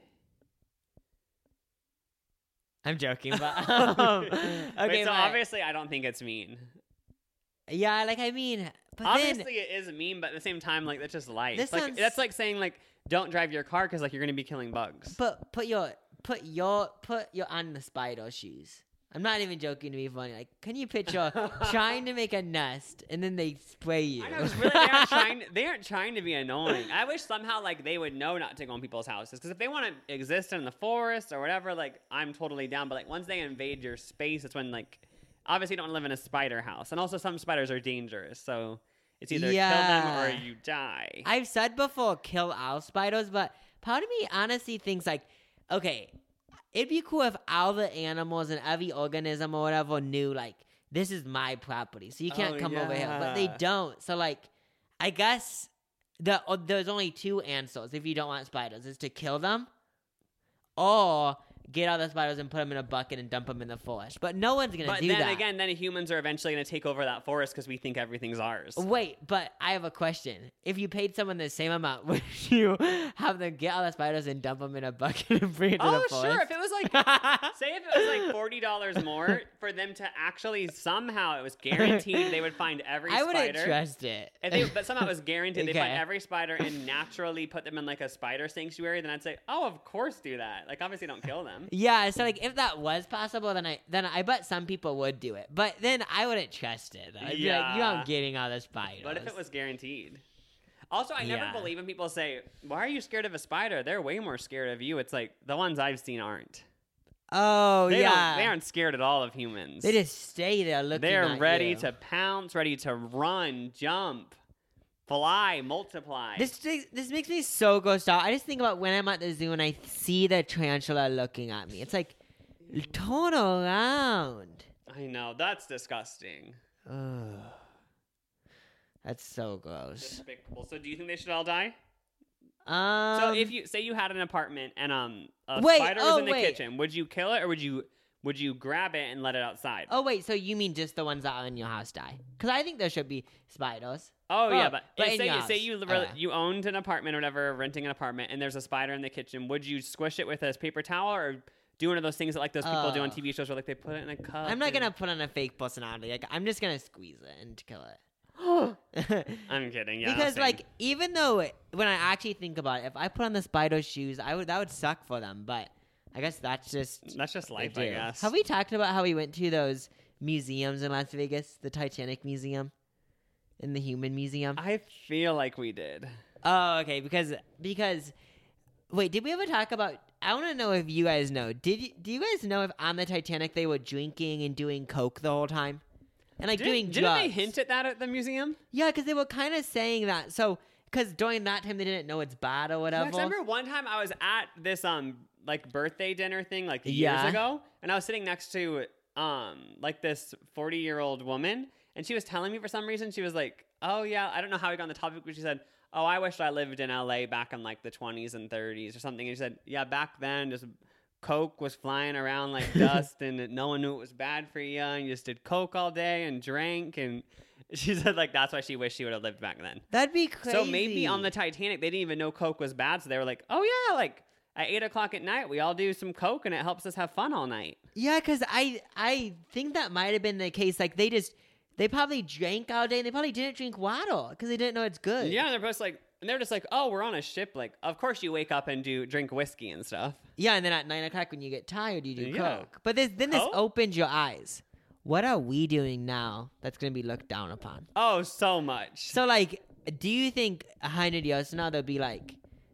[SPEAKER 4] I'm joking, but um, okay.
[SPEAKER 3] Wait, so
[SPEAKER 4] but-
[SPEAKER 3] obviously I don't think it's mean.
[SPEAKER 4] yeah, like I mean, but
[SPEAKER 3] Obviously
[SPEAKER 4] then
[SPEAKER 3] it is mean, but at the same time, like that's just life.
[SPEAKER 4] This
[SPEAKER 3] Like
[SPEAKER 4] sounds-
[SPEAKER 3] that's like saying like don't drive your car because like you're gonna be killing bugs.
[SPEAKER 4] put put your put your put your on the spider shoes. I'm not even joking to be funny. Like, can you picture trying to make a nest and then they spray you?
[SPEAKER 3] I know, it's really, they aren't trying. They aren't trying to be annoying. I wish somehow like they would know not to go in people's houses because if they want to exist in the forest or whatever, like I'm totally down. But like once they invade your space, it's when like obviously you don't live in a spider house, and also some spiders are dangerous. So it's either kill them
[SPEAKER 4] Yeah.
[SPEAKER 3] or you die.
[SPEAKER 4] I've said before, kill all spiders, but part of me honestly thinks like, okay, it'd be cool if all the animals and every organism or whatever knew like this is my property, so you can't
[SPEAKER 3] Oh,
[SPEAKER 4] come over here. But they
[SPEAKER 3] yeah.
[SPEAKER 4] don't. So like, I guess the oh, there's only two answers if you don't want spiders: is to kill them, or get all the spiders and put them in a bucket and dump them in the forest. But no one's gonna
[SPEAKER 3] But
[SPEAKER 4] do
[SPEAKER 3] then
[SPEAKER 4] that.
[SPEAKER 3] again, then humans are eventually going to take over that forest because we think everything's ours.
[SPEAKER 4] Wait, but I have a question. If you paid someone the same amount, would you have them get all the spiders and dump them in a bucket and bring it to
[SPEAKER 3] Oh,
[SPEAKER 4] the forest?
[SPEAKER 3] sure. If it was like, say if it was like forty dollars more for them to actually somehow, it was guaranteed they would find every
[SPEAKER 4] I wouldn't
[SPEAKER 3] spider.
[SPEAKER 4] trust it.
[SPEAKER 3] If they, but somehow it was guaranteed they'd find
[SPEAKER 4] Okay.
[SPEAKER 3] every spider and naturally put them in like a spider sanctuary, then I'd say, oh, of course do that. Like, obviously don't kill them.
[SPEAKER 4] Yeah, so like if that was possible, then I then I bet some people would do it. But then I wouldn't trust it. Though. I'd be like, you know,
[SPEAKER 3] Yeah.
[SPEAKER 4] I'm getting all the spiders.
[SPEAKER 3] But if it was guaranteed. Also, I never
[SPEAKER 4] Yeah.
[SPEAKER 3] believe when people say, why are you scared of a spider? They're way more scared of you. It's like the ones I've seen aren't.
[SPEAKER 4] oh
[SPEAKER 3] They,
[SPEAKER 4] yeah,
[SPEAKER 3] don't, they aren't scared at all of humans.
[SPEAKER 4] They just stay there looking.
[SPEAKER 3] They're
[SPEAKER 4] at
[SPEAKER 3] ready
[SPEAKER 4] you.
[SPEAKER 3] to pounce, ready to run, jump, fly, multiply.
[SPEAKER 4] This thi- this makes me so grossed out. I just think about when I'm at the zoo and I see the tarantula looking at me. It's like, turn around.
[SPEAKER 3] I know, that's disgusting.
[SPEAKER 4] Ugh. That's so gross.
[SPEAKER 3] Despicable. So do you think they should all die?
[SPEAKER 4] Um,
[SPEAKER 3] So if you say you had an apartment and um a
[SPEAKER 4] Wait,
[SPEAKER 3] spider was
[SPEAKER 4] oh,
[SPEAKER 3] in the
[SPEAKER 4] wait.
[SPEAKER 3] kitchen, would you kill it or would you would you grab it and let it outside?
[SPEAKER 4] oh wait, so you mean just the ones that are in your house die? Because I think there should be spiders.
[SPEAKER 3] Oh,
[SPEAKER 4] Well,
[SPEAKER 3] yeah, but,
[SPEAKER 4] but
[SPEAKER 3] if
[SPEAKER 4] in
[SPEAKER 3] say,
[SPEAKER 4] your
[SPEAKER 3] you, say
[SPEAKER 4] house.
[SPEAKER 3] you li-
[SPEAKER 4] Okay.
[SPEAKER 3] you owned an apartment or whatever, renting an apartment, and there's a spider in the kitchen. Would you squish it with a paper towel or do one of those things that like those people do on
[SPEAKER 4] Oh.
[SPEAKER 3] T V shows where like they put it in a cup?
[SPEAKER 4] I'm not
[SPEAKER 3] and-
[SPEAKER 4] gonna put on a fake personality. Like I'm just gonna squeeze it and kill it.
[SPEAKER 3] I'm kidding. Yeah,
[SPEAKER 4] because
[SPEAKER 3] same.
[SPEAKER 4] like even though it, when I actually think about it, if I put on the spider shoes, I would that would suck for them. But I guess that's just
[SPEAKER 3] That's just life,
[SPEAKER 4] they
[SPEAKER 3] I
[SPEAKER 4] do.
[SPEAKER 3] guess.
[SPEAKER 4] Have we talked about how we went to those museums in Las Vegas, the Titanic Museum and the Human Museum?
[SPEAKER 3] I feel like we did.
[SPEAKER 4] Oh, okay. Because because wait, did we ever talk about? I want to know if you guys know. Did you, do you guys know if on the Titanic they were drinking and doing coke the whole time, and like
[SPEAKER 3] Did,
[SPEAKER 4] doing
[SPEAKER 3] didn't
[SPEAKER 4] drugs?
[SPEAKER 3] they hint at that at the museum?
[SPEAKER 4] Yeah, because they were kind of saying that. So because during that time they didn't know it's bad or
[SPEAKER 3] Yeah,
[SPEAKER 4] whatever.
[SPEAKER 3] 'cause I remember one time I was at this um like birthday dinner thing like years
[SPEAKER 4] Yeah.
[SPEAKER 3] ago, and I was sitting next to um like this forty year old woman, and she was telling me for some reason she was like, "Oh yeah, I don't know how we got on the topic," but she said, "Oh, I wish I lived in L A back in like the twenties and thirties or something." And she said, "Yeah, back then just coke was flying around like dust, and no one knew it was bad for you, and you just did coke all day and drank." And she said like that's why she wished she would have lived back then.
[SPEAKER 4] That'd be crazy.
[SPEAKER 3] So maybe on the Titanic, they didn't even know coke was bad. So they were like, "Oh yeah, like at eight o'clock at night, we all do some coke, and it helps us have fun all night."
[SPEAKER 4] Yeah, because I I think that might have been the case. Like they just they probably drank all day, and they probably didn't drink water because they didn't know it's good.
[SPEAKER 3] Yeah, and they're both like, and they're just like, "Oh, we're on a ship. Like, of course you wake up and do drink whiskey and stuff."
[SPEAKER 4] Yeah, and then at nine o'clock when you get tired, you do
[SPEAKER 3] Yeah.
[SPEAKER 4] coke. But this, then this
[SPEAKER 3] Coke?
[SPEAKER 4] opens your eyes. What are we doing now that's going to be looked down upon?
[SPEAKER 3] Oh, so much.
[SPEAKER 4] So, like, do you think a hundred years from now they'll be like,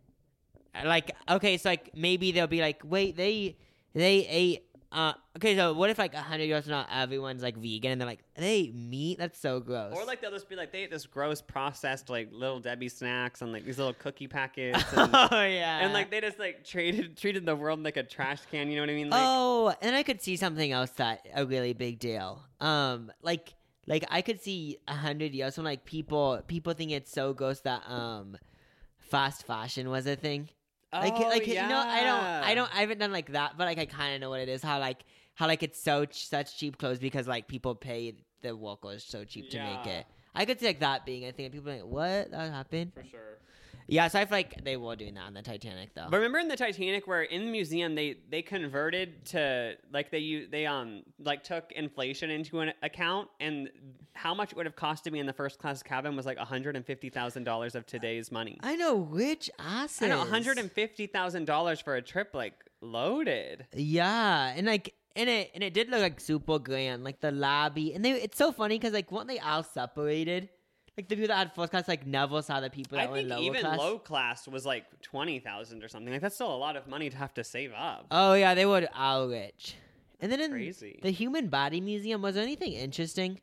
[SPEAKER 4] like, okay, so like maybe they'll be like, wait, they they ate. Uh, okay, so what if like a hundred years from now everyone's like vegan and they're like, they eat meat? That's so gross.
[SPEAKER 3] Or like they'll just be like, they ate this gross processed like little Debbie snacks and like these little cookie packets. And,
[SPEAKER 4] oh yeah,
[SPEAKER 3] and like they just like treated treated the world like a trash can. You know what I mean? Like,
[SPEAKER 4] oh, and I could see something else that a really big deal. Um, like like I could see a hundred years from like people people think it's so gross that um, fast fashion was a thing. Like,
[SPEAKER 3] oh,
[SPEAKER 4] like
[SPEAKER 3] yeah.
[SPEAKER 4] you know, I don't, I don't, I haven't done like that, but like I kind of know what it is. How like, how like it's so ch- such cheap clothes because like people pay the workers so cheap to make
[SPEAKER 3] Yeah.
[SPEAKER 4] it. I could see like that being a thing. People are like, what that happened?
[SPEAKER 3] For sure.
[SPEAKER 4] Yeah, so I feel like they were doing that on the Titanic though.
[SPEAKER 3] But remember in the Titanic where in the museum they they converted to like they u- they um like took inflation into an account, and how much it would have cost to be in the first class cabin was like one hundred fifty thousand dollars of today's money.
[SPEAKER 4] I know which asses.
[SPEAKER 3] I know one hundred fifty thousand dollars for a trip like loaded.
[SPEAKER 4] Yeah, and like and it and it did look like super grand, like the lobby, and they it's so funny because like weren't they all separated? Like the people that had first class like never saw the people that
[SPEAKER 3] I
[SPEAKER 4] were in
[SPEAKER 3] think
[SPEAKER 4] lower
[SPEAKER 3] even
[SPEAKER 4] class.
[SPEAKER 3] low class was like twenty thousand or something. Like that's still a lot of money to have to save up.
[SPEAKER 4] Oh yeah, they were all rich. And then in
[SPEAKER 3] Crazy.
[SPEAKER 4] the Human Body Museum, was there anything interesting?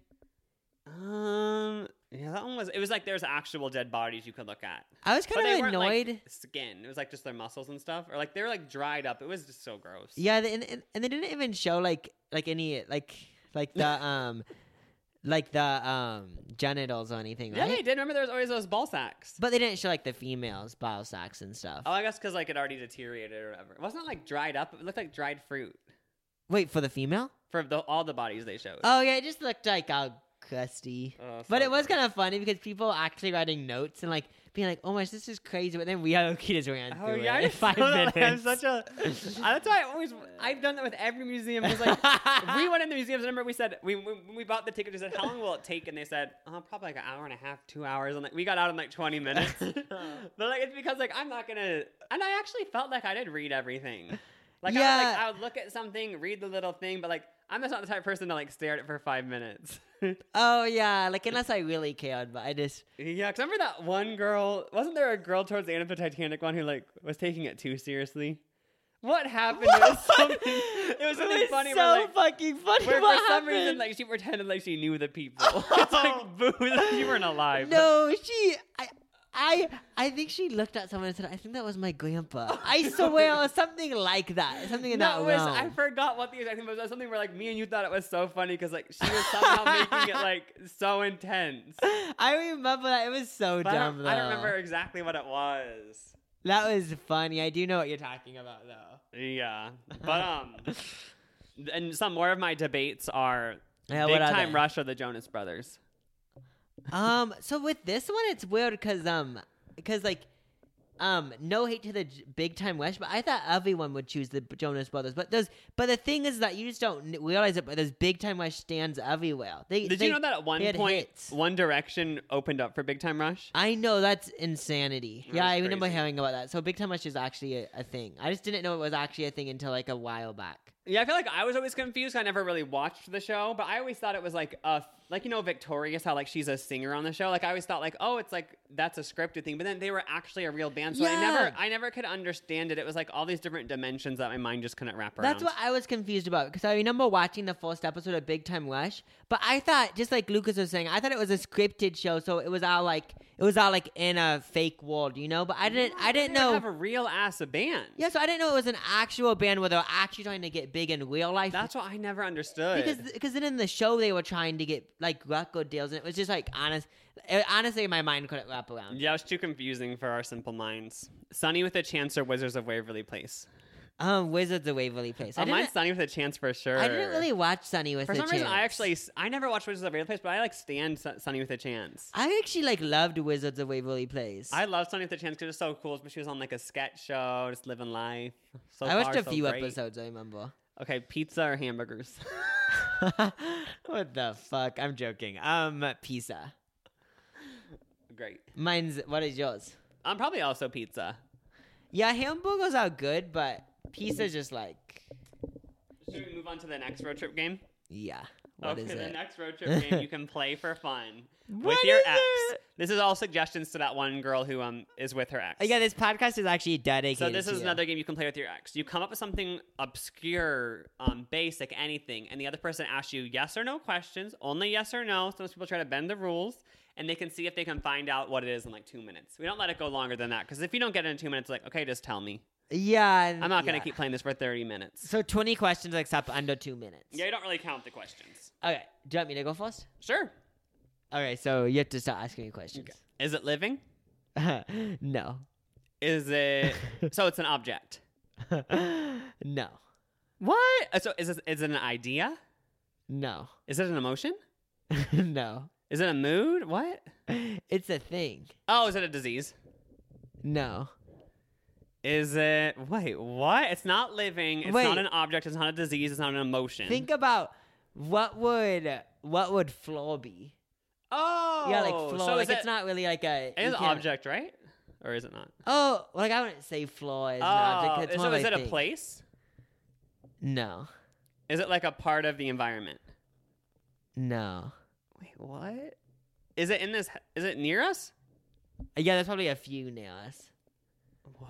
[SPEAKER 3] Um, yeah, that one was. It was like there's actual dead bodies you could look at.
[SPEAKER 4] I was
[SPEAKER 3] But
[SPEAKER 4] kind
[SPEAKER 3] they
[SPEAKER 4] of
[SPEAKER 3] weren't
[SPEAKER 4] annoyed.
[SPEAKER 3] like skin. It was like just their muscles and stuff, or like they were like dried up. It was just so gross.
[SPEAKER 4] Yeah, they, and, and and they didn't even show like like any like like the um like the um genitals or anything,
[SPEAKER 3] Yeah,
[SPEAKER 4] right?
[SPEAKER 3] they did. Remember, there was always those ball sacks.
[SPEAKER 4] But they didn't show like the females' bile sacks and stuff.
[SPEAKER 3] Oh, I guess because like it already deteriorated or whatever. It wasn't like dried up. It looked like dried fruit
[SPEAKER 4] Wait, for the female?
[SPEAKER 3] for the, all the bodies they showed.
[SPEAKER 4] Oh yeah, it just looked like all crusty.
[SPEAKER 3] Oh,
[SPEAKER 4] But
[SPEAKER 3] so
[SPEAKER 4] it was
[SPEAKER 3] gross.
[SPEAKER 4] kind of funny because people were actually writing notes and like being like, "Oh my, this is crazy," but then we had just ran
[SPEAKER 3] Oh
[SPEAKER 4] through
[SPEAKER 3] yeah,
[SPEAKER 4] it
[SPEAKER 3] I
[SPEAKER 4] in five
[SPEAKER 3] saw that.
[SPEAKER 4] minutes.
[SPEAKER 3] I'm such a. That's why I always. I've done that with every museum. It's like we went in the museums. Remember, we said we when we bought the ticket. We said, "How long will it take?" And they said, "Oh, probably like an hour and a half, two hours." And like we got out in like twenty minutes. But like it's because like I'm not gonna. And I actually felt like I did read everything. Like I would, like
[SPEAKER 4] Yeah.
[SPEAKER 3] I would look at something, read the little thing, but like I'm just not the type of person to like stare at it for five minutes.
[SPEAKER 4] Oh yeah, like unless I really cared, but I just
[SPEAKER 3] Yeah, because remember that one girl? Wasn't there a girl towards the end of the Titanic one who like was taking it too seriously? What happened? It was something. It was something
[SPEAKER 4] it was
[SPEAKER 3] funny.
[SPEAKER 4] so
[SPEAKER 3] where, like,
[SPEAKER 4] fucking funny.
[SPEAKER 3] where
[SPEAKER 4] what
[SPEAKER 3] for some reason,
[SPEAKER 4] happened?
[SPEAKER 3] like she pretended like she knew the people. It's like, boo, you weren't alive.
[SPEAKER 4] No, she. I, I. I think she looked at someone and said, "I think that was my grandpa." I swear, or something like that. Something in
[SPEAKER 3] No,
[SPEAKER 4] that
[SPEAKER 3] it was,
[SPEAKER 4] realm.
[SPEAKER 3] I forgot what the exact thing was. It was something where like me and you thought it was so funny because like she was somehow making it like so intense.
[SPEAKER 4] I remember that. It was so
[SPEAKER 3] But I
[SPEAKER 4] dumb
[SPEAKER 3] don't,
[SPEAKER 4] though.
[SPEAKER 3] I don't remember exactly what it was.
[SPEAKER 4] That was funny. I do know what you're talking about though.
[SPEAKER 3] Yeah, but um, and some more of my debates are
[SPEAKER 4] Yeah,
[SPEAKER 3] Big
[SPEAKER 4] what are
[SPEAKER 3] Time
[SPEAKER 4] they?
[SPEAKER 3] Rush or the Jonas Brothers.
[SPEAKER 4] Um. So with this one, it's weird because um, because like, Um, no hate to the J- Big Time Rush, but I thought everyone would choose the Jonas Brothers. But there's, but the thing is that you just don't n- realize it. But there's Big Time Rush stands everywhere. They,
[SPEAKER 3] Did
[SPEAKER 4] they,
[SPEAKER 3] you know that at one
[SPEAKER 4] they had
[SPEAKER 3] point,
[SPEAKER 4] hits.
[SPEAKER 3] One Direction opened up for Big Time Rush?
[SPEAKER 4] I know that's insanity.
[SPEAKER 3] That
[SPEAKER 4] yeah,
[SPEAKER 3] is
[SPEAKER 4] I remember
[SPEAKER 3] crazy.
[SPEAKER 4] hearing about that. So Big Time Rush is actually a, a thing. I just didn't know it was actually a thing until like a while back.
[SPEAKER 3] Yeah, I feel like I was always confused. I never really watched the show, but I always thought it was like a, like, you know, Victorious, how like she's a singer on the show. Like I always thought like, oh, it's like that's a scripted thing, but then they were actually a real band. So I
[SPEAKER 4] Yeah.
[SPEAKER 3] never, I never could understand it. It was like all these different dimensions that my mind just couldn't wrap around.
[SPEAKER 4] That's what I was confused about because I remember watching the first episode of Big Time Rush, but I thought, just like Lucas was saying, I thought it was a scripted show, so it was all like it was all like in a fake world, you know. But I didn't, I didn't
[SPEAKER 3] They
[SPEAKER 4] know.
[SPEAKER 3] have a real ass band.
[SPEAKER 4] Yeah, so I didn't know it was an actual band where they were actually trying to get big in real life.
[SPEAKER 3] That's what I never understood.
[SPEAKER 4] because because then in the show they were trying to get like record deals, and it was just like honest. It, honestly, my mind couldn't wrap around.
[SPEAKER 3] yeah, it was too confusing for our simple minds. Sunny with a Chance or Wizards of Waverly Place?
[SPEAKER 4] Um, Wizards of Waverly Place. I
[SPEAKER 3] Oh, mine's
[SPEAKER 4] didn't,
[SPEAKER 3] Sunny with a Chance for sure.
[SPEAKER 4] I didn't really watch Sunny with
[SPEAKER 3] For
[SPEAKER 4] a
[SPEAKER 3] some reason, I
[SPEAKER 4] Chance.
[SPEAKER 3] actually I never watched Wizards of Waverly Place, but I like stand Su- Sunny with a Chance.
[SPEAKER 4] I actually like loved Wizards of Waverly Place.
[SPEAKER 3] I love Sunny with a Chance because it's so cool. But she was on like a sketch show, just living life. So
[SPEAKER 4] I watched
[SPEAKER 3] far,
[SPEAKER 4] a
[SPEAKER 3] so
[SPEAKER 4] few
[SPEAKER 3] great.
[SPEAKER 4] episodes. I remember.
[SPEAKER 3] Okay, pizza or hamburgers?
[SPEAKER 4] What the fuck? I'm joking. Um, pizza.
[SPEAKER 3] Great.
[SPEAKER 4] Mine's. What is yours?
[SPEAKER 3] I'm probably also pizza.
[SPEAKER 4] Yeah, hamburgers are good, but pizza's just like,
[SPEAKER 3] Should we move on to the next road trip game?
[SPEAKER 4] yeah. What
[SPEAKER 3] okay,
[SPEAKER 4] is
[SPEAKER 3] the
[SPEAKER 4] it?
[SPEAKER 3] next road trip game you can play for fun with
[SPEAKER 4] What
[SPEAKER 3] your
[SPEAKER 4] is
[SPEAKER 3] ex.
[SPEAKER 4] it?
[SPEAKER 3] This is all suggestions to that one girl who um is with her ex.
[SPEAKER 4] Uh, Yeah, this podcast is actually dedicated.
[SPEAKER 3] So this
[SPEAKER 4] to
[SPEAKER 3] is
[SPEAKER 4] you.
[SPEAKER 3] another game you can play with your ex. You come up with something obscure, um, basic, anything, and the other person asks you yes or no questions, only yes or no. Some people try to bend the rules, and they can see if they can find out what it is in like two minutes. We don't let it go longer than that, because if you don't get it in two minutes, like, okay, just tell me.
[SPEAKER 4] Yeah. and-
[SPEAKER 3] I'm not going
[SPEAKER 4] yeah.
[SPEAKER 3] to keep playing this for thirty minutes.
[SPEAKER 4] So twenty questions except under two minutes.
[SPEAKER 3] Yeah, you don't really count the questions.
[SPEAKER 4] Okay. Do you want me to go first?
[SPEAKER 3] Sure.
[SPEAKER 4] Okay, so you have to start asking me questions.
[SPEAKER 3] Is it living?
[SPEAKER 4] No.
[SPEAKER 3] Is it... so it's an object.
[SPEAKER 4] No.
[SPEAKER 3] What? Uh, So is it, is it an idea?
[SPEAKER 4] No.
[SPEAKER 3] Is it an emotion?
[SPEAKER 4] No.
[SPEAKER 3] Is it a mood? What?
[SPEAKER 4] It's a thing.
[SPEAKER 3] Oh, is it a disease?
[SPEAKER 4] No.
[SPEAKER 3] Is it... Wait, what? It's not living. It's
[SPEAKER 4] Wait.
[SPEAKER 3] not an object. It's not a disease. It's not an emotion.
[SPEAKER 4] Think about what would what would floor be?
[SPEAKER 3] Oh!
[SPEAKER 4] Yeah, like floor.
[SPEAKER 3] So
[SPEAKER 4] like
[SPEAKER 3] is it,
[SPEAKER 4] it's not really like a.
[SPEAKER 3] It is
[SPEAKER 4] you
[SPEAKER 3] an
[SPEAKER 4] can't-
[SPEAKER 3] object, right? Or is it not?
[SPEAKER 4] Oh, like I wouldn't say floor is an object. 'cause It's
[SPEAKER 3] so
[SPEAKER 4] more
[SPEAKER 3] is
[SPEAKER 4] of
[SPEAKER 3] it
[SPEAKER 4] a
[SPEAKER 3] a
[SPEAKER 4] thing.
[SPEAKER 3] place?
[SPEAKER 4] No.
[SPEAKER 3] Is it like a part of the environment?
[SPEAKER 4] No.
[SPEAKER 3] Wait, what? Is it in this... Is it near us?
[SPEAKER 4] Yeah, there's probably a few near us.
[SPEAKER 3] What?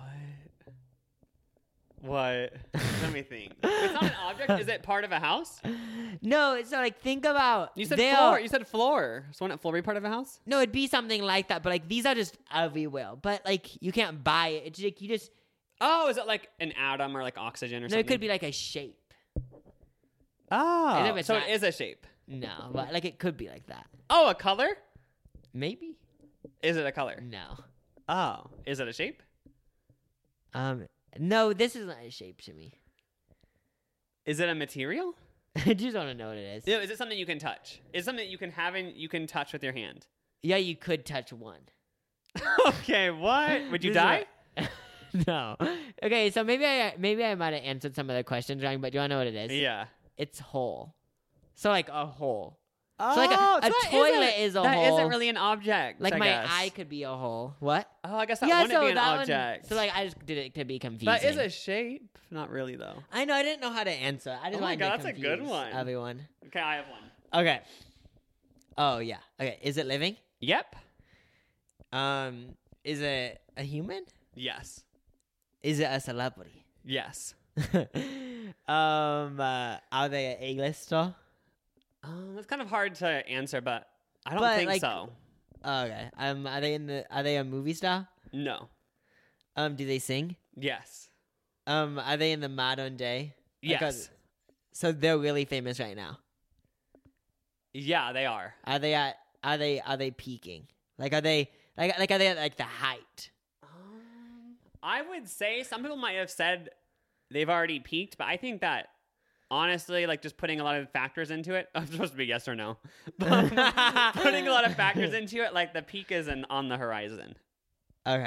[SPEAKER 3] What? Let me think. It's not an object. Is it part of a house?
[SPEAKER 4] No, so like think about.
[SPEAKER 3] You said
[SPEAKER 4] there-
[SPEAKER 3] floor. You said floor. So wouldn't floor be part of a house?
[SPEAKER 4] No, it'd be something like that, but like these are just everywhere. But like you can't buy it. It's like you just.
[SPEAKER 3] Oh, is it like an atom or like oxygen or
[SPEAKER 4] No,
[SPEAKER 3] something?
[SPEAKER 4] it could be like a shape.
[SPEAKER 3] Oh,
[SPEAKER 4] And if it's
[SPEAKER 3] so
[SPEAKER 4] not-
[SPEAKER 3] it is a shape.
[SPEAKER 4] No, but like it could be like that.
[SPEAKER 3] Oh, a color?
[SPEAKER 4] Maybe.
[SPEAKER 3] Is it a color?
[SPEAKER 4] No.
[SPEAKER 3] Oh, is it a shape?
[SPEAKER 4] Um. No, this is not a shape to me.
[SPEAKER 3] Is it a material?
[SPEAKER 4] I just want to know what it is.
[SPEAKER 3] No, is it something you can touch? Is it something you can have in you can touch with your hand?
[SPEAKER 4] Yeah, you could touch one.
[SPEAKER 3] Okay, what? Would you
[SPEAKER 4] This is
[SPEAKER 3] die?
[SPEAKER 4] what- no. Okay, so maybe I maybe I might have answered some of the questions wrong, but do you want to know what it is?
[SPEAKER 3] Yeah.
[SPEAKER 4] It's hole. So like a hole.
[SPEAKER 3] Oh,
[SPEAKER 4] So, like, a- a
[SPEAKER 3] that
[SPEAKER 4] toilet
[SPEAKER 3] isn't-
[SPEAKER 4] is a
[SPEAKER 3] That
[SPEAKER 4] hole.
[SPEAKER 3] isn't really an object.
[SPEAKER 4] Like
[SPEAKER 3] I
[SPEAKER 4] my
[SPEAKER 3] guess.
[SPEAKER 4] eye could be a hole. What?
[SPEAKER 3] Oh, I guess that
[SPEAKER 4] yeah,
[SPEAKER 3] wouldn't
[SPEAKER 4] so
[SPEAKER 3] be an
[SPEAKER 4] that
[SPEAKER 3] object.
[SPEAKER 4] One, so like I just did it to be confusing.
[SPEAKER 3] that is a shape. Not really though.
[SPEAKER 4] I know I didn't know how to answer. I just
[SPEAKER 3] Oh my
[SPEAKER 4] wanted
[SPEAKER 3] God,
[SPEAKER 4] to
[SPEAKER 3] that's a good
[SPEAKER 4] confuse
[SPEAKER 3] one.
[SPEAKER 4] Everyone.
[SPEAKER 3] Okay, I have one.
[SPEAKER 4] Okay. Oh yeah. Okay. Is it living?
[SPEAKER 3] Yep.
[SPEAKER 4] Um. Is it a human?
[SPEAKER 3] Yes.
[SPEAKER 4] Is it a celebrity?
[SPEAKER 3] Yes.
[SPEAKER 4] um. Uh, are they an A-lister?
[SPEAKER 3] Um, it's kind of hard to answer, but I don't
[SPEAKER 4] But,
[SPEAKER 3] think
[SPEAKER 4] like-
[SPEAKER 3] so.
[SPEAKER 4] Okay. Um. Are they in the? Are they a movie star?
[SPEAKER 3] No.
[SPEAKER 4] Um. Do they sing?
[SPEAKER 3] Yes.
[SPEAKER 4] Um. Are they in the modern day? Like, are-
[SPEAKER 3] Yes.
[SPEAKER 4] so they're really famous right now.
[SPEAKER 3] Yeah, they are.
[SPEAKER 4] Are they at? Are they? Are they peaking? Like, are they? Like, like, are they at like the height?
[SPEAKER 3] Um, I would say some people might have said they've already peaked, but I think that honestly, like just putting a lot of factors into it, I'm supposed to be yes or no. But putting a lot of factors into it, like the peak isn't on the horizon.
[SPEAKER 4] Okay.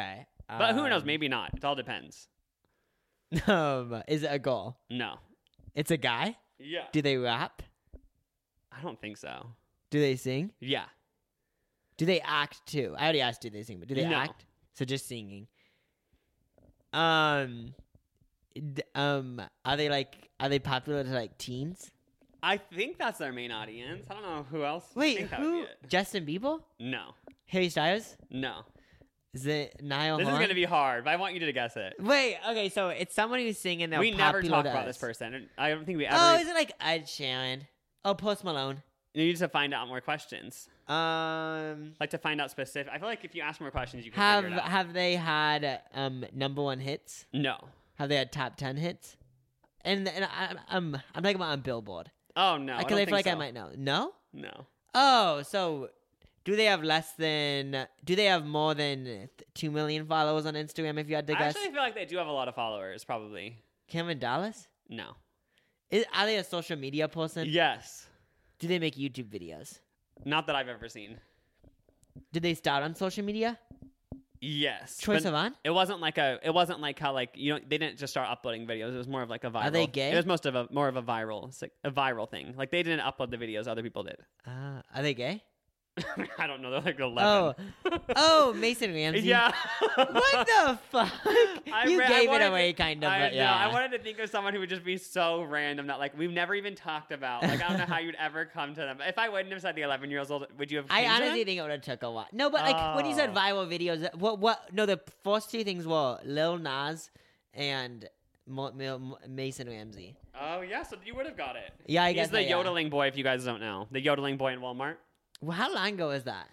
[SPEAKER 3] But who knows?
[SPEAKER 4] Um,
[SPEAKER 3] Maybe not. It all depends.
[SPEAKER 4] Um, is it a girl?
[SPEAKER 3] No.
[SPEAKER 4] It's a guy?
[SPEAKER 3] Yeah.
[SPEAKER 4] Do they rap?
[SPEAKER 3] I don't think so.
[SPEAKER 4] Do they sing?
[SPEAKER 3] Yeah.
[SPEAKER 4] Do they act too? I already asked do they sing, but do they
[SPEAKER 3] No.
[SPEAKER 4] act? So just singing. Um d- um are they like are they popular to like teens?
[SPEAKER 3] I think that's their main audience. I don't know who else. I
[SPEAKER 4] Wait,
[SPEAKER 3] think that would
[SPEAKER 4] who?
[SPEAKER 3] be it.
[SPEAKER 4] Justin Bieber?
[SPEAKER 3] No.
[SPEAKER 4] Harry Styles?
[SPEAKER 3] No.
[SPEAKER 4] Is it Niall
[SPEAKER 3] This
[SPEAKER 4] Horan?
[SPEAKER 3] is going to be hard, but I want you to guess it.
[SPEAKER 4] Wait, okay, so it's someone who's singing. They're
[SPEAKER 3] We never
[SPEAKER 4] popular
[SPEAKER 3] talk
[SPEAKER 4] to
[SPEAKER 3] about
[SPEAKER 4] us.
[SPEAKER 3] this person. I don't think we ever.
[SPEAKER 4] Oh, is it like Ed Sheeran? Oh, Post Malone.
[SPEAKER 3] You need to find out more questions.
[SPEAKER 4] Um,
[SPEAKER 3] Like to find out specific. I feel like if you ask more questions, you can
[SPEAKER 4] have
[SPEAKER 3] figure it out.
[SPEAKER 4] have they had um number one hits?
[SPEAKER 3] No.
[SPEAKER 4] Have they had top ten hits? And and I, I'm I'm talking about on Billboard.
[SPEAKER 3] Oh no. I,
[SPEAKER 4] Because
[SPEAKER 3] don't
[SPEAKER 4] I,
[SPEAKER 3] think
[SPEAKER 4] feel like
[SPEAKER 3] so.
[SPEAKER 4] I might know. No.
[SPEAKER 3] No.
[SPEAKER 4] Oh, so do they have less than? Do they have more than two million followers on Instagram? If you had to
[SPEAKER 3] I
[SPEAKER 4] guess,
[SPEAKER 3] actually feel like they do have a lot of followers. Probably.
[SPEAKER 4] Cameron Dallas.
[SPEAKER 3] No.
[SPEAKER 4] Is, are they a social media person?
[SPEAKER 3] Yes.
[SPEAKER 4] Do they make YouTube videos?
[SPEAKER 3] Not that I've ever seen.
[SPEAKER 4] Did they start on social media?
[SPEAKER 3] Yes.
[SPEAKER 4] Troye
[SPEAKER 3] but
[SPEAKER 4] Sivan?
[SPEAKER 3] It wasn't like a. It wasn't like how like you know they didn't just start uploading videos. It was more of like a viral.
[SPEAKER 4] Are they gay?
[SPEAKER 3] It was most of a more of a viral it's like a viral thing. Like they didn't upload the videos. Other people did.
[SPEAKER 4] Uh, are they gay?
[SPEAKER 3] I don't know. They're like
[SPEAKER 4] Oh,
[SPEAKER 3] eleven.
[SPEAKER 4] oh, Mason Ramsey.
[SPEAKER 3] Yeah.
[SPEAKER 4] What the fuck?
[SPEAKER 3] I
[SPEAKER 4] you
[SPEAKER 3] re- I
[SPEAKER 4] gave it
[SPEAKER 3] wanted
[SPEAKER 4] away,
[SPEAKER 3] to-
[SPEAKER 4] kind of.
[SPEAKER 3] I
[SPEAKER 4] but
[SPEAKER 3] know.
[SPEAKER 4] yeah.
[SPEAKER 3] I wanted to think of someone who would just be so random that like we've never even talked about. Like I don't know how you'd ever come to them. If I wouldn't have said the eleven years old, would you have?
[SPEAKER 4] I
[SPEAKER 3] came to
[SPEAKER 4] honestly
[SPEAKER 3] them?
[SPEAKER 4] think it would have took a while. No, but like when you said
[SPEAKER 3] Oh.
[SPEAKER 4] viral videos, what what? No, the first two things were Lil Nas and Mo- Mo- Mason Ramsey.
[SPEAKER 3] Oh yeah, so you would have got it.
[SPEAKER 4] Yeah, I
[SPEAKER 3] He's
[SPEAKER 4] guess
[SPEAKER 3] the
[SPEAKER 4] I- yeah.
[SPEAKER 3] yodeling boy. If you guys don't know, the yodeling boy in Walmart.
[SPEAKER 4] Well, how long ago is that?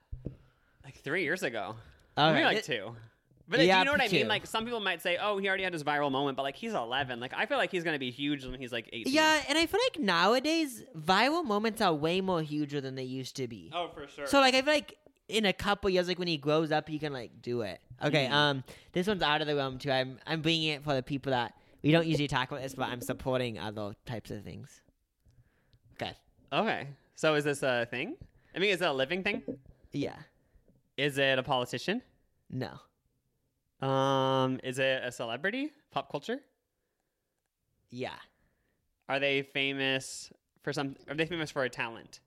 [SPEAKER 3] Like three years ago.
[SPEAKER 4] All
[SPEAKER 3] Maybe
[SPEAKER 4] right.
[SPEAKER 3] like
[SPEAKER 4] Th-
[SPEAKER 3] two. But like,
[SPEAKER 4] Yeah,
[SPEAKER 3] you know what I
[SPEAKER 4] two.
[SPEAKER 3] mean? Like some people might say, "Oh, he already had his viral moment," but like he's eleven. Like I feel like he's gonna be huge when he's like eighteen.
[SPEAKER 4] Yeah, and I feel like nowadays viral moments are way more huger than they used to be.
[SPEAKER 3] Oh, for sure.
[SPEAKER 4] So like I feel like in a couple years, like when he grows up, he can like do it. Okay,
[SPEAKER 3] Mhm.
[SPEAKER 4] um, this one's out of the realm too. I'm I'm bringing it for the people that we don't usually talk about this, but I'm supporting other types of things. Okay.
[SPEAKER 3] Okay. So is this a thing? I mean, is it a living thing?
[SPEAKER 4] Yeah.
[SPEAKER 3] Is it a politician?
[SPEAKER 4] No.
[SPEAKER 3] Um, is it a celebrity? Pop culture?
[SPEAKER 4] Yeah.
[SPEAKER 3] Are they famous for some? Are they famous for a talent?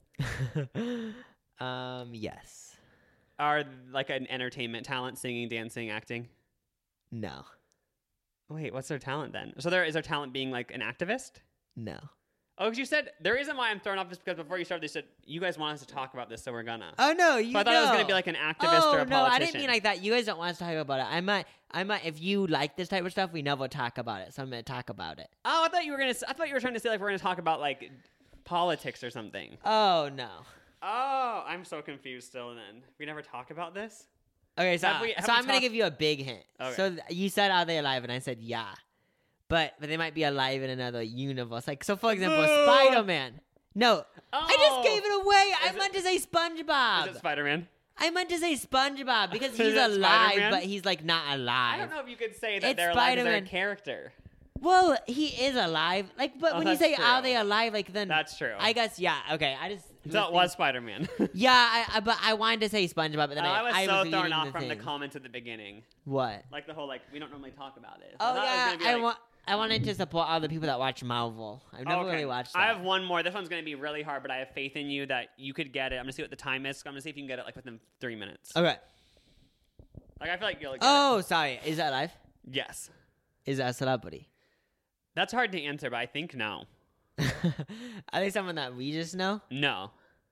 [SPEAKER 4] um. Yes.
[SPEAKER 3] Are like an entertainment talent, singing, dancing, acting?
[SPEAKER 4] No.
[SPEAKER 3] Wait, what's their talent then? So there is their talent being like an activist?
[SPEAKER 4] No.
[SPEAKER 3] Oh, because you said the reason why I'm thrown off is because before you started, they said you guys want us to talk about this, so we're gonna.
[SPEAKER 4] Oh no. You
[SPEAKER 3] so I thought it was gonna
[SPEAKER 4] no.
[SPEAKER 3] be like an activist
[SPEAKER 4] oh,
[SPEAKER 3] or a
[SPEAKER 4] no, I
[SPEAKER 3] politician.
[SPEAKER 4] didn't mean like that. You guys don't want us to talk about it. I might, I might. If you like this type of stuff, we never talk about it. So I'm gonna talk about it.
[SPEAKER 3] Oh, I thought you were gonna. s- I thought you were trying to say like we're gonna talk about like politics or something.
[SPEAKER 4] Oh no.
[SPEAKER 3] Oh, I'm so confused still. Then we never talk about this.
[SPEAKER 4] Okay, so,
[SPEAKER 3] Have we- have
[SPEAKER 4] so
[SPEAKER 3] we
[SPEAKER 4] I'm gonna
[SPEAKER 3] talked-
[SPEAKER 4] give you a big hint.
[SPEAKER 3] Okay.
[SPEAKER 4] So th- you said, "Are they alive?" And I said, "Yeah," but but they might be alive in another universe. Like so, for example,
[SPEAKER 3] Boo!
[SPEAKER 4] Spider Man. No, I just
[SPEAKER 3] Oh.
[SPEAKER 4] gave it away. I
[SPEAKER 3] Is
[SPEAKER 4] meant
[SPEAKER 3] it-
[SPEAKER 4] to say SpongeBob.
[SPEAKER 3] Is it Spider Man?
[SPEAKER 4] I meant to say SpongeBob because
[SPEAKER 3] Is
[SPEAKER 4] he's
[SPEAKER 3] it
[SPEAKER 4] alive,
[SPEAKER 3] Spider-Man?
[SPEAKER 4] but he's like not
[SPEAKER 3] I
[SPEAKER 4] alive.
[SPEAKER 3] don't know if you could say that
[SPEAKER 4] It's
[SPEAKER 3] they're alive as their
[SPEAKER 4] Spider-Man.
[SPEAKER 3] character.
[SPEAKER 4] Well, he is alive. Like, but
[SPEAKER 3] Oh,
[SPEAKER 4] when you
[SPEAKER 3] that's
[SPEAKER 4] say "Are
[SPEAKER 3] true.
[SPEAKER 4] they alive?" Like then
[SPEAKER 3] That's true.
[SPEAKER 4] I guess yeah. Okay, I just
[SPEAKER 3] So it was Spider Man.
[SPEAKER 4] yeah. I, I but I wanted to say SpongeBob, but then I,
[SPEAKER 3] I was
[SPEAKER 4] I
[SPEAKER 3] so
[SPEAKER 4] was
[SPEAKER 3] thrown
[SPEAKER 4] reading
[SPEAKER 3] off
[SPEAKER 4] the
[SPEAKER 3] from the
[SPEAKER 4] thing.
[SPEAKER 3] comments at the beginning.
[SPEAKER 4] What?
[SPEAKER 3] Like the whole like we don't normally talk about it.
[SPEAKER 4] Oh
[SPEAKER 3] thought it was
[SPEAKER 4] yeah,
[SPEAKER 3] gonna be,
[SPEAKER 4] I
[SPEAKER 3] like-
[SPEAKER 4] want. I wanted to support all the people that watch Marvel. I've never
[SPEAKER 3] Okay.
[SPEAKER 4] really watched that.
[SPEAKER 3] I have one more. This one's going to be really hard, but I have faith in you that you could get it. I'm going to see what the time is. I'm going to see if you can get it like within three minutes.
[SPEAKER 4] Okay.
[SPEAKER 3] Like I feel like you'll get
[SPEAKER 4] Oh, sorry. Is that live?
[SPEAKER 3] it. Yes.
[SPEAKER 4] Is that a celebrity?
[SPEAKER 3] That's hard to answer, but I think no.
[SPEAKER 4] Are they someone that we just know?
[SPEAKER 3] No.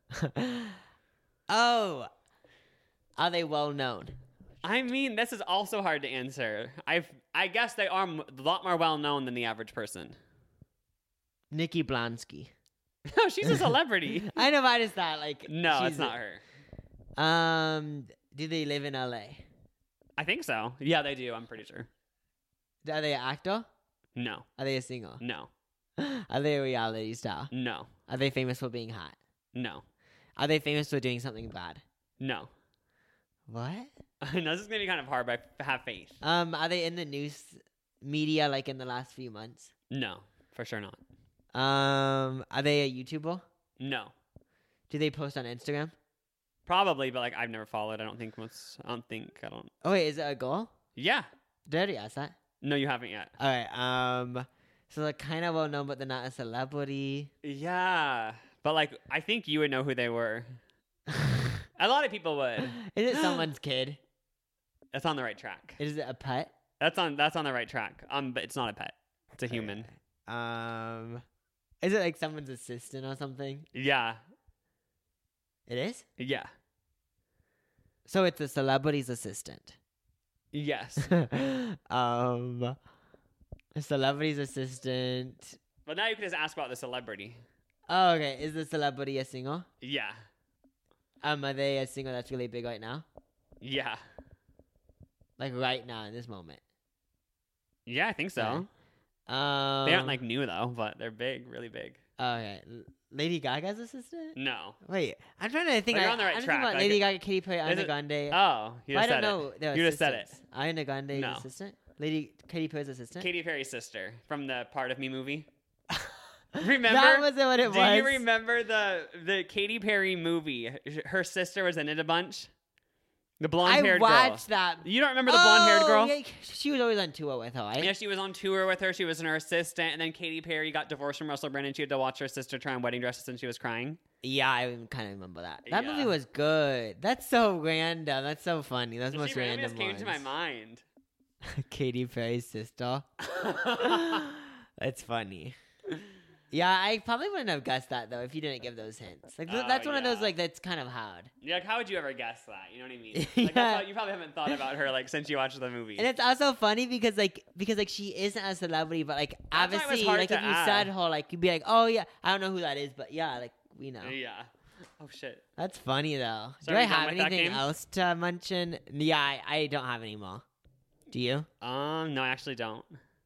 [SPEAKER 4] Oh. Are they well known?
[SPEAKER 3] I mean, this is also hard to answer. I've I guess they are m- a lot more well known than the average person.
[SPEAKER 4] Nikki Blonsky.
[SPEAKER 3] No, she's a celebrity.
[SPEAKER 4] I know, but I just thought like
[SPEAKER 3] No,
[SPEAKER 4] she's
[SPEAKER 3] it's not her.
[SPEAKER 4] a- Um, do they live in L A?
[SPEAKER 3] I think so. Yeah, they do. I'm pretty sure.
[SPEAKER 4] Are they an actor?
[SPEAKER 3] No.
[SPEAKER 4] Are they a singer?
[SPEAKER 3] No.
[SPEAKER 4] Are they a reality star?
[SPEAKER 3] No.
[SPEAKER 4] Are they famous for being hot?
[SPEAKER 3] No.
[SPEAKER 4] Are they famous for doing something bad?
[SPEAKER 3] No.
[SPEAKER 4] What?
[SPEAKER 3] I know this is going to be kind of hard, but I have faith.
[SPEAKER 4] Um, are they in the news media like in the last few months?
[SPEAKER 3] No, for sure not.
[SPEAKER 4] Um, are they a YouTuber?
[SPEAKER 3] No.
[SPEAKER 4] Do they post on Instagram?
[SPEAKER 3] Probably, but like I've never followed. I don't think most. I don't think. I don't.
[SPEAKER 4] Oh wait, is it a goal?
[SPEAKER 3] Yeah.
[SPEAKER 4] Did I already ask that?
[SPEAKER 3] No, you haven't yet.
[SPEAKER 4] All right. Um. So they're kind of well known, but they're not a celebrity.
[SPEAKER 3] Yeah, but like I think you would know who they were. A lot of people would.
[SPEAKER 4] Is it someone's kid?
[SPEAKER 3] That's on the right track.
[SPEAKER 4] Is it a pet?
[SPEAKER 3] That's on. That's on the right track. Um, but it's not a pet. It's a human.
[SPEAKER 4] Okay. Um. Is it like someone's assistant or something?
[SPEAKER 3] Yeah.
[SPEAKER 4] It is?
[SPEAKER 3] Yeah.
[SPEAKER 4] So it's a celebrity's assistant.
[SPEAKER 3] Yes.
[SPEAKER 4] um, a celebrity's assistant.
[SPEAKER 3] But now you can just ask about the celebrity.
[SPEAKER 4] Oh, okay. Is the celebrity a singer?
[SPEAKER 3] Yeah.
[SPEAKER 4] Um, are they a singer that's really big right now?
[SPEAKER 3] Yeah.
[SPEAKER 4] Like right now in this moment?
[SPEAKER 3] Yeah, I think so.
[SPEAKER 4] Okay. Um,
[SPEAKER 3] They aren't like new though, but they're big, really big.
[SPEAKER 4] Okay. L- Lady Gaga's assistant?
[SPEAKER 3] No.
[SPEAKER 4] Wait, I'm trying to think.
[SPEAKER 3] But you're
[SPEAKER 4] I,
[SPEAKER 3] on the right
[SPEAKER 4] I'm
[SPEAKER 3] track.
[SPEAKER 4] thinking about
[SPEAKER 3] Like,
[SPEAKER 4] Lady Gaga, Katy Perry,
[SPEAKER 3] is
[SPEAKER 4] Ariana
[SPEAKER 3] it-
[SPEAKER 4] Grande.
[SPEAKER 3] Oh, you
[SPEAKER 4] But
[SPEAKER 3] just
[SPEAKER 4] I
[SPEAKER 3] said
[SPEAKER 4] don't know.
[SPEAKER 3] it.
[SPEAKER 4] their
[SPEAKER 3] You just said it.
[SPEAKER 4] assistants. Ariana Grande's
[SPEAKER 3] No.
[SPEAKER 4] assistant? Lady Katy Perry's assistant?
[SPEAKER 3] Katy Perry's sister from the Part of Me movie. Remember?
[SPEAKER 4] That wasn't what it
[SPEAKER 3] Do
[SPEAKER 4] was.
[SPEAKER 3] you remember the the Katy Perry movie? Her sister was in it a bunch. The blonde
[SPEAKER 4] I
[SPEAKER 3] haired girl.
[SPEAKER 4] watched that.
[SPEAKER 3] You don't remember the blonde haired
[SPEAKER 4] Oh,
[SPEAKER 3] girl?
[SPEAKER 4] yeah, she was always on tour with her, right?
[SPEAKER 3] Yeah, she was on tour with her. She was her assistant, and then Katy Perry got divorced from Russell Brand, and she had to watch her sister try on wedding dresses, and she was crying.
[SPEAKER 4] Yeah, I kind of remember that. That
[SPEAKER 3] Yeah.
[SPEAKER 4] movie was good. That's so random. That's so funny. That's
[SPEAKER 3] So
[SPEAKER 4] most
[SPEAKER 3] she randomly
[SPEAKER 4] random
[SPEAKER 3] just came to my
[SPEAKER 4] ones.
[SPEAKER 3] mind.
[SPEAKER 4] Katy Perry's sister. That's funny. Yeah, I probably wouldn't have guessed that though if you didn't give those hints. Like th-
[SPEAKER 3] Oh,
[SPEAKER 4] that's one of those
[SPEAKER 3] yeah.
[SPEAKER 4] like that's kind of hard.
[SPEAKER 3] Yeah, like, how would you ever guess that? You know what I mean? Like,
[SPEAKER 4] Yeah.
[SPEAKER 3] that's how, you probably haven't thought about her like since you watched the movie.
[SPEAKER 4] And it's also funny because like because like she isn't a celebrity, but like
[SPEAKER 3] why it was
[SPEAKER 4] obviously
[SPEAKER 3] hard
[SPEAKER 4] like
[SPEAKER 3] to
[SPEAKER 4] if you
[SPEAKER 3] add.
[SPEAKER 4] said her, like you'd be like, oh yeah, I don't know who that is, but yeah, like we know.
[SPEAKER 3] Yeah. Oh shit.
[SPEAKER 4] That's funny though.
[SPEAKER 3] So
[SPEAKER 4] Do
[SPEAKER 3] are
[SPEAKER 4] I
[SPEAKER 3] you done
[SPEAKER 4] have
[SPEAKER 3] with that
[SPEAKER 4] anything
[SPEAKER 3] game?
[SPEAKER 4] else to mention? Yeah, I, I don't have any more. Do you?
[SPEAKER 3] Um, no, I actually don't.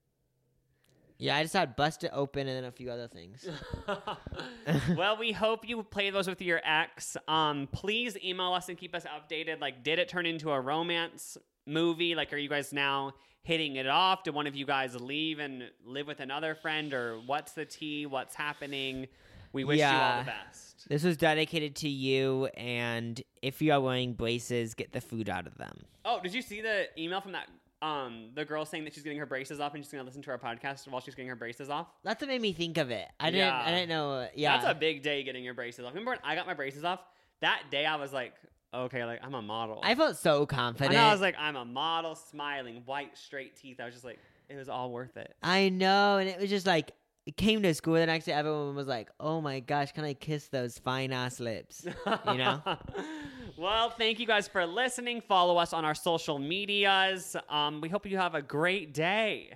[SPEAKER 4] Yeah, I just had Bust It Open and then a few other things.
[SPEAKER 3] Well, we hope you play those with your ex. Um, please email us and keep us updated. Like, did it turn into a romance movie? Like, are you guys now hitting it off? Did one of you guys leave and live with another friend? Or what's the tea? What's happening? We wish you all
[SPEAKER 4] Yeah.
[SPEAKER 3] the best.
[SPEAKER 4] This was dedicated to you, and if you are wearing braces, get the food out of them.
[SPEAKER 3] Oh, did you see the email from that um the girl saying that she's getting her braces off and she's gonna listen to our podcast while she's getting her braces off?
[SPEAKER 4] That's what made me think of it. I didn't.
[SPEAKER 3] Yeah.
[SPEAKER 4] I didn't know. uh, Yeah,
[SPEAKER 3] That's a big day getting your braces off. Remember when I got my braces off? That day I was like, okay, like I'm a model.
[SPEAKER 4] I felt so
[SPEAKER 3] and
[SPEAKER 4] confident.
[SPEAKER 3] I was like, I'm a model, smiling, white, straight teeth. I was just like, it was all worth it.
[SPEAKER 4] I know, and it was just like it came to school the next day. Everyone was like, "Oh my gosh, can I kiss those fine ass lips?" You know.
[SPEAKER 3] Well, thank you guys for listening. Follow us on our social medias. Um, we hope you have a great day.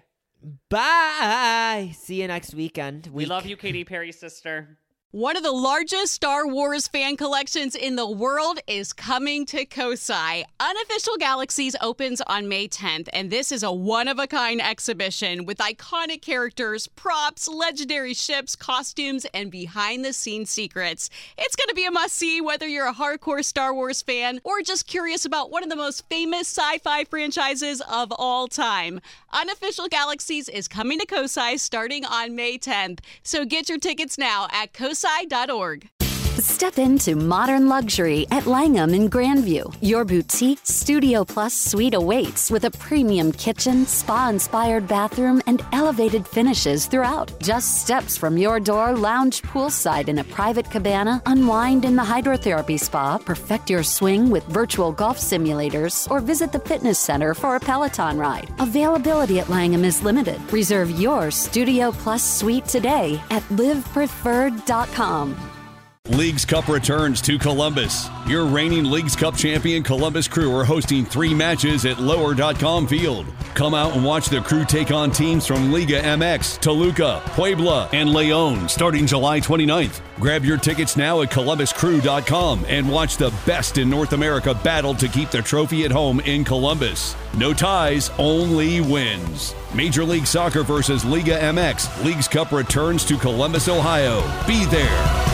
[SPEAKER 4] Bye. See you next weekend.
[SPEAKER 3] We
[SPEAKER 4] Week.
[SPEAKER 3] love you, Katy Perry sister.
[SPEAKER 1] One of the largest Star Wars fan collections in the world is coming to Kosai. Unofficial Galaxies opens on May tenth, and this is a one-of-a-kind exhibition with iconic characters, props, legendary ships, costumes, and behind-the-scenes secrets. It's going to be a must-see whether you're a hardcore Star Wars fan or just curious about one of the most famous sci-fi franchises of all time. Unofficial Galaxies is coming to Kosai starting on May tenth, so get your tickets now at kosai dot org.
[SPEAKER 2] Step into modern luxury at Langham in Grandview. Your boutique Studio Plus suite awaits with a premium kitchen, spa-inspired bathroom, and elevated finishes throughout. Just steps from your door, lounge poolside in a private cabana, unwind in the hydrotherapy spa, perfect your swing with virtual golf simulators, or visit the fitness center for a Peloton ride. Availability at Langham is limited. Reserve your Studio Plus suite today at live preferred dot com.
[SPEAKER 5] Leagues Cup returns to Columbus. Your reigning Leagues Cup champion Columbus Crew are hosting three matches at lower dot com field. Come out and watch the Crew take on teams from Liga M X, Toluca, Puebla, and Leon starting July twenty-ninth. Grab your tickets now at columbus crew dot com and watch the best in North America battle to keep the trophy at home in Columbus. No ties, only wins. Major League Soccer versus Liga M X. Leagues Cup returns to Columbus, Ohio. Be there.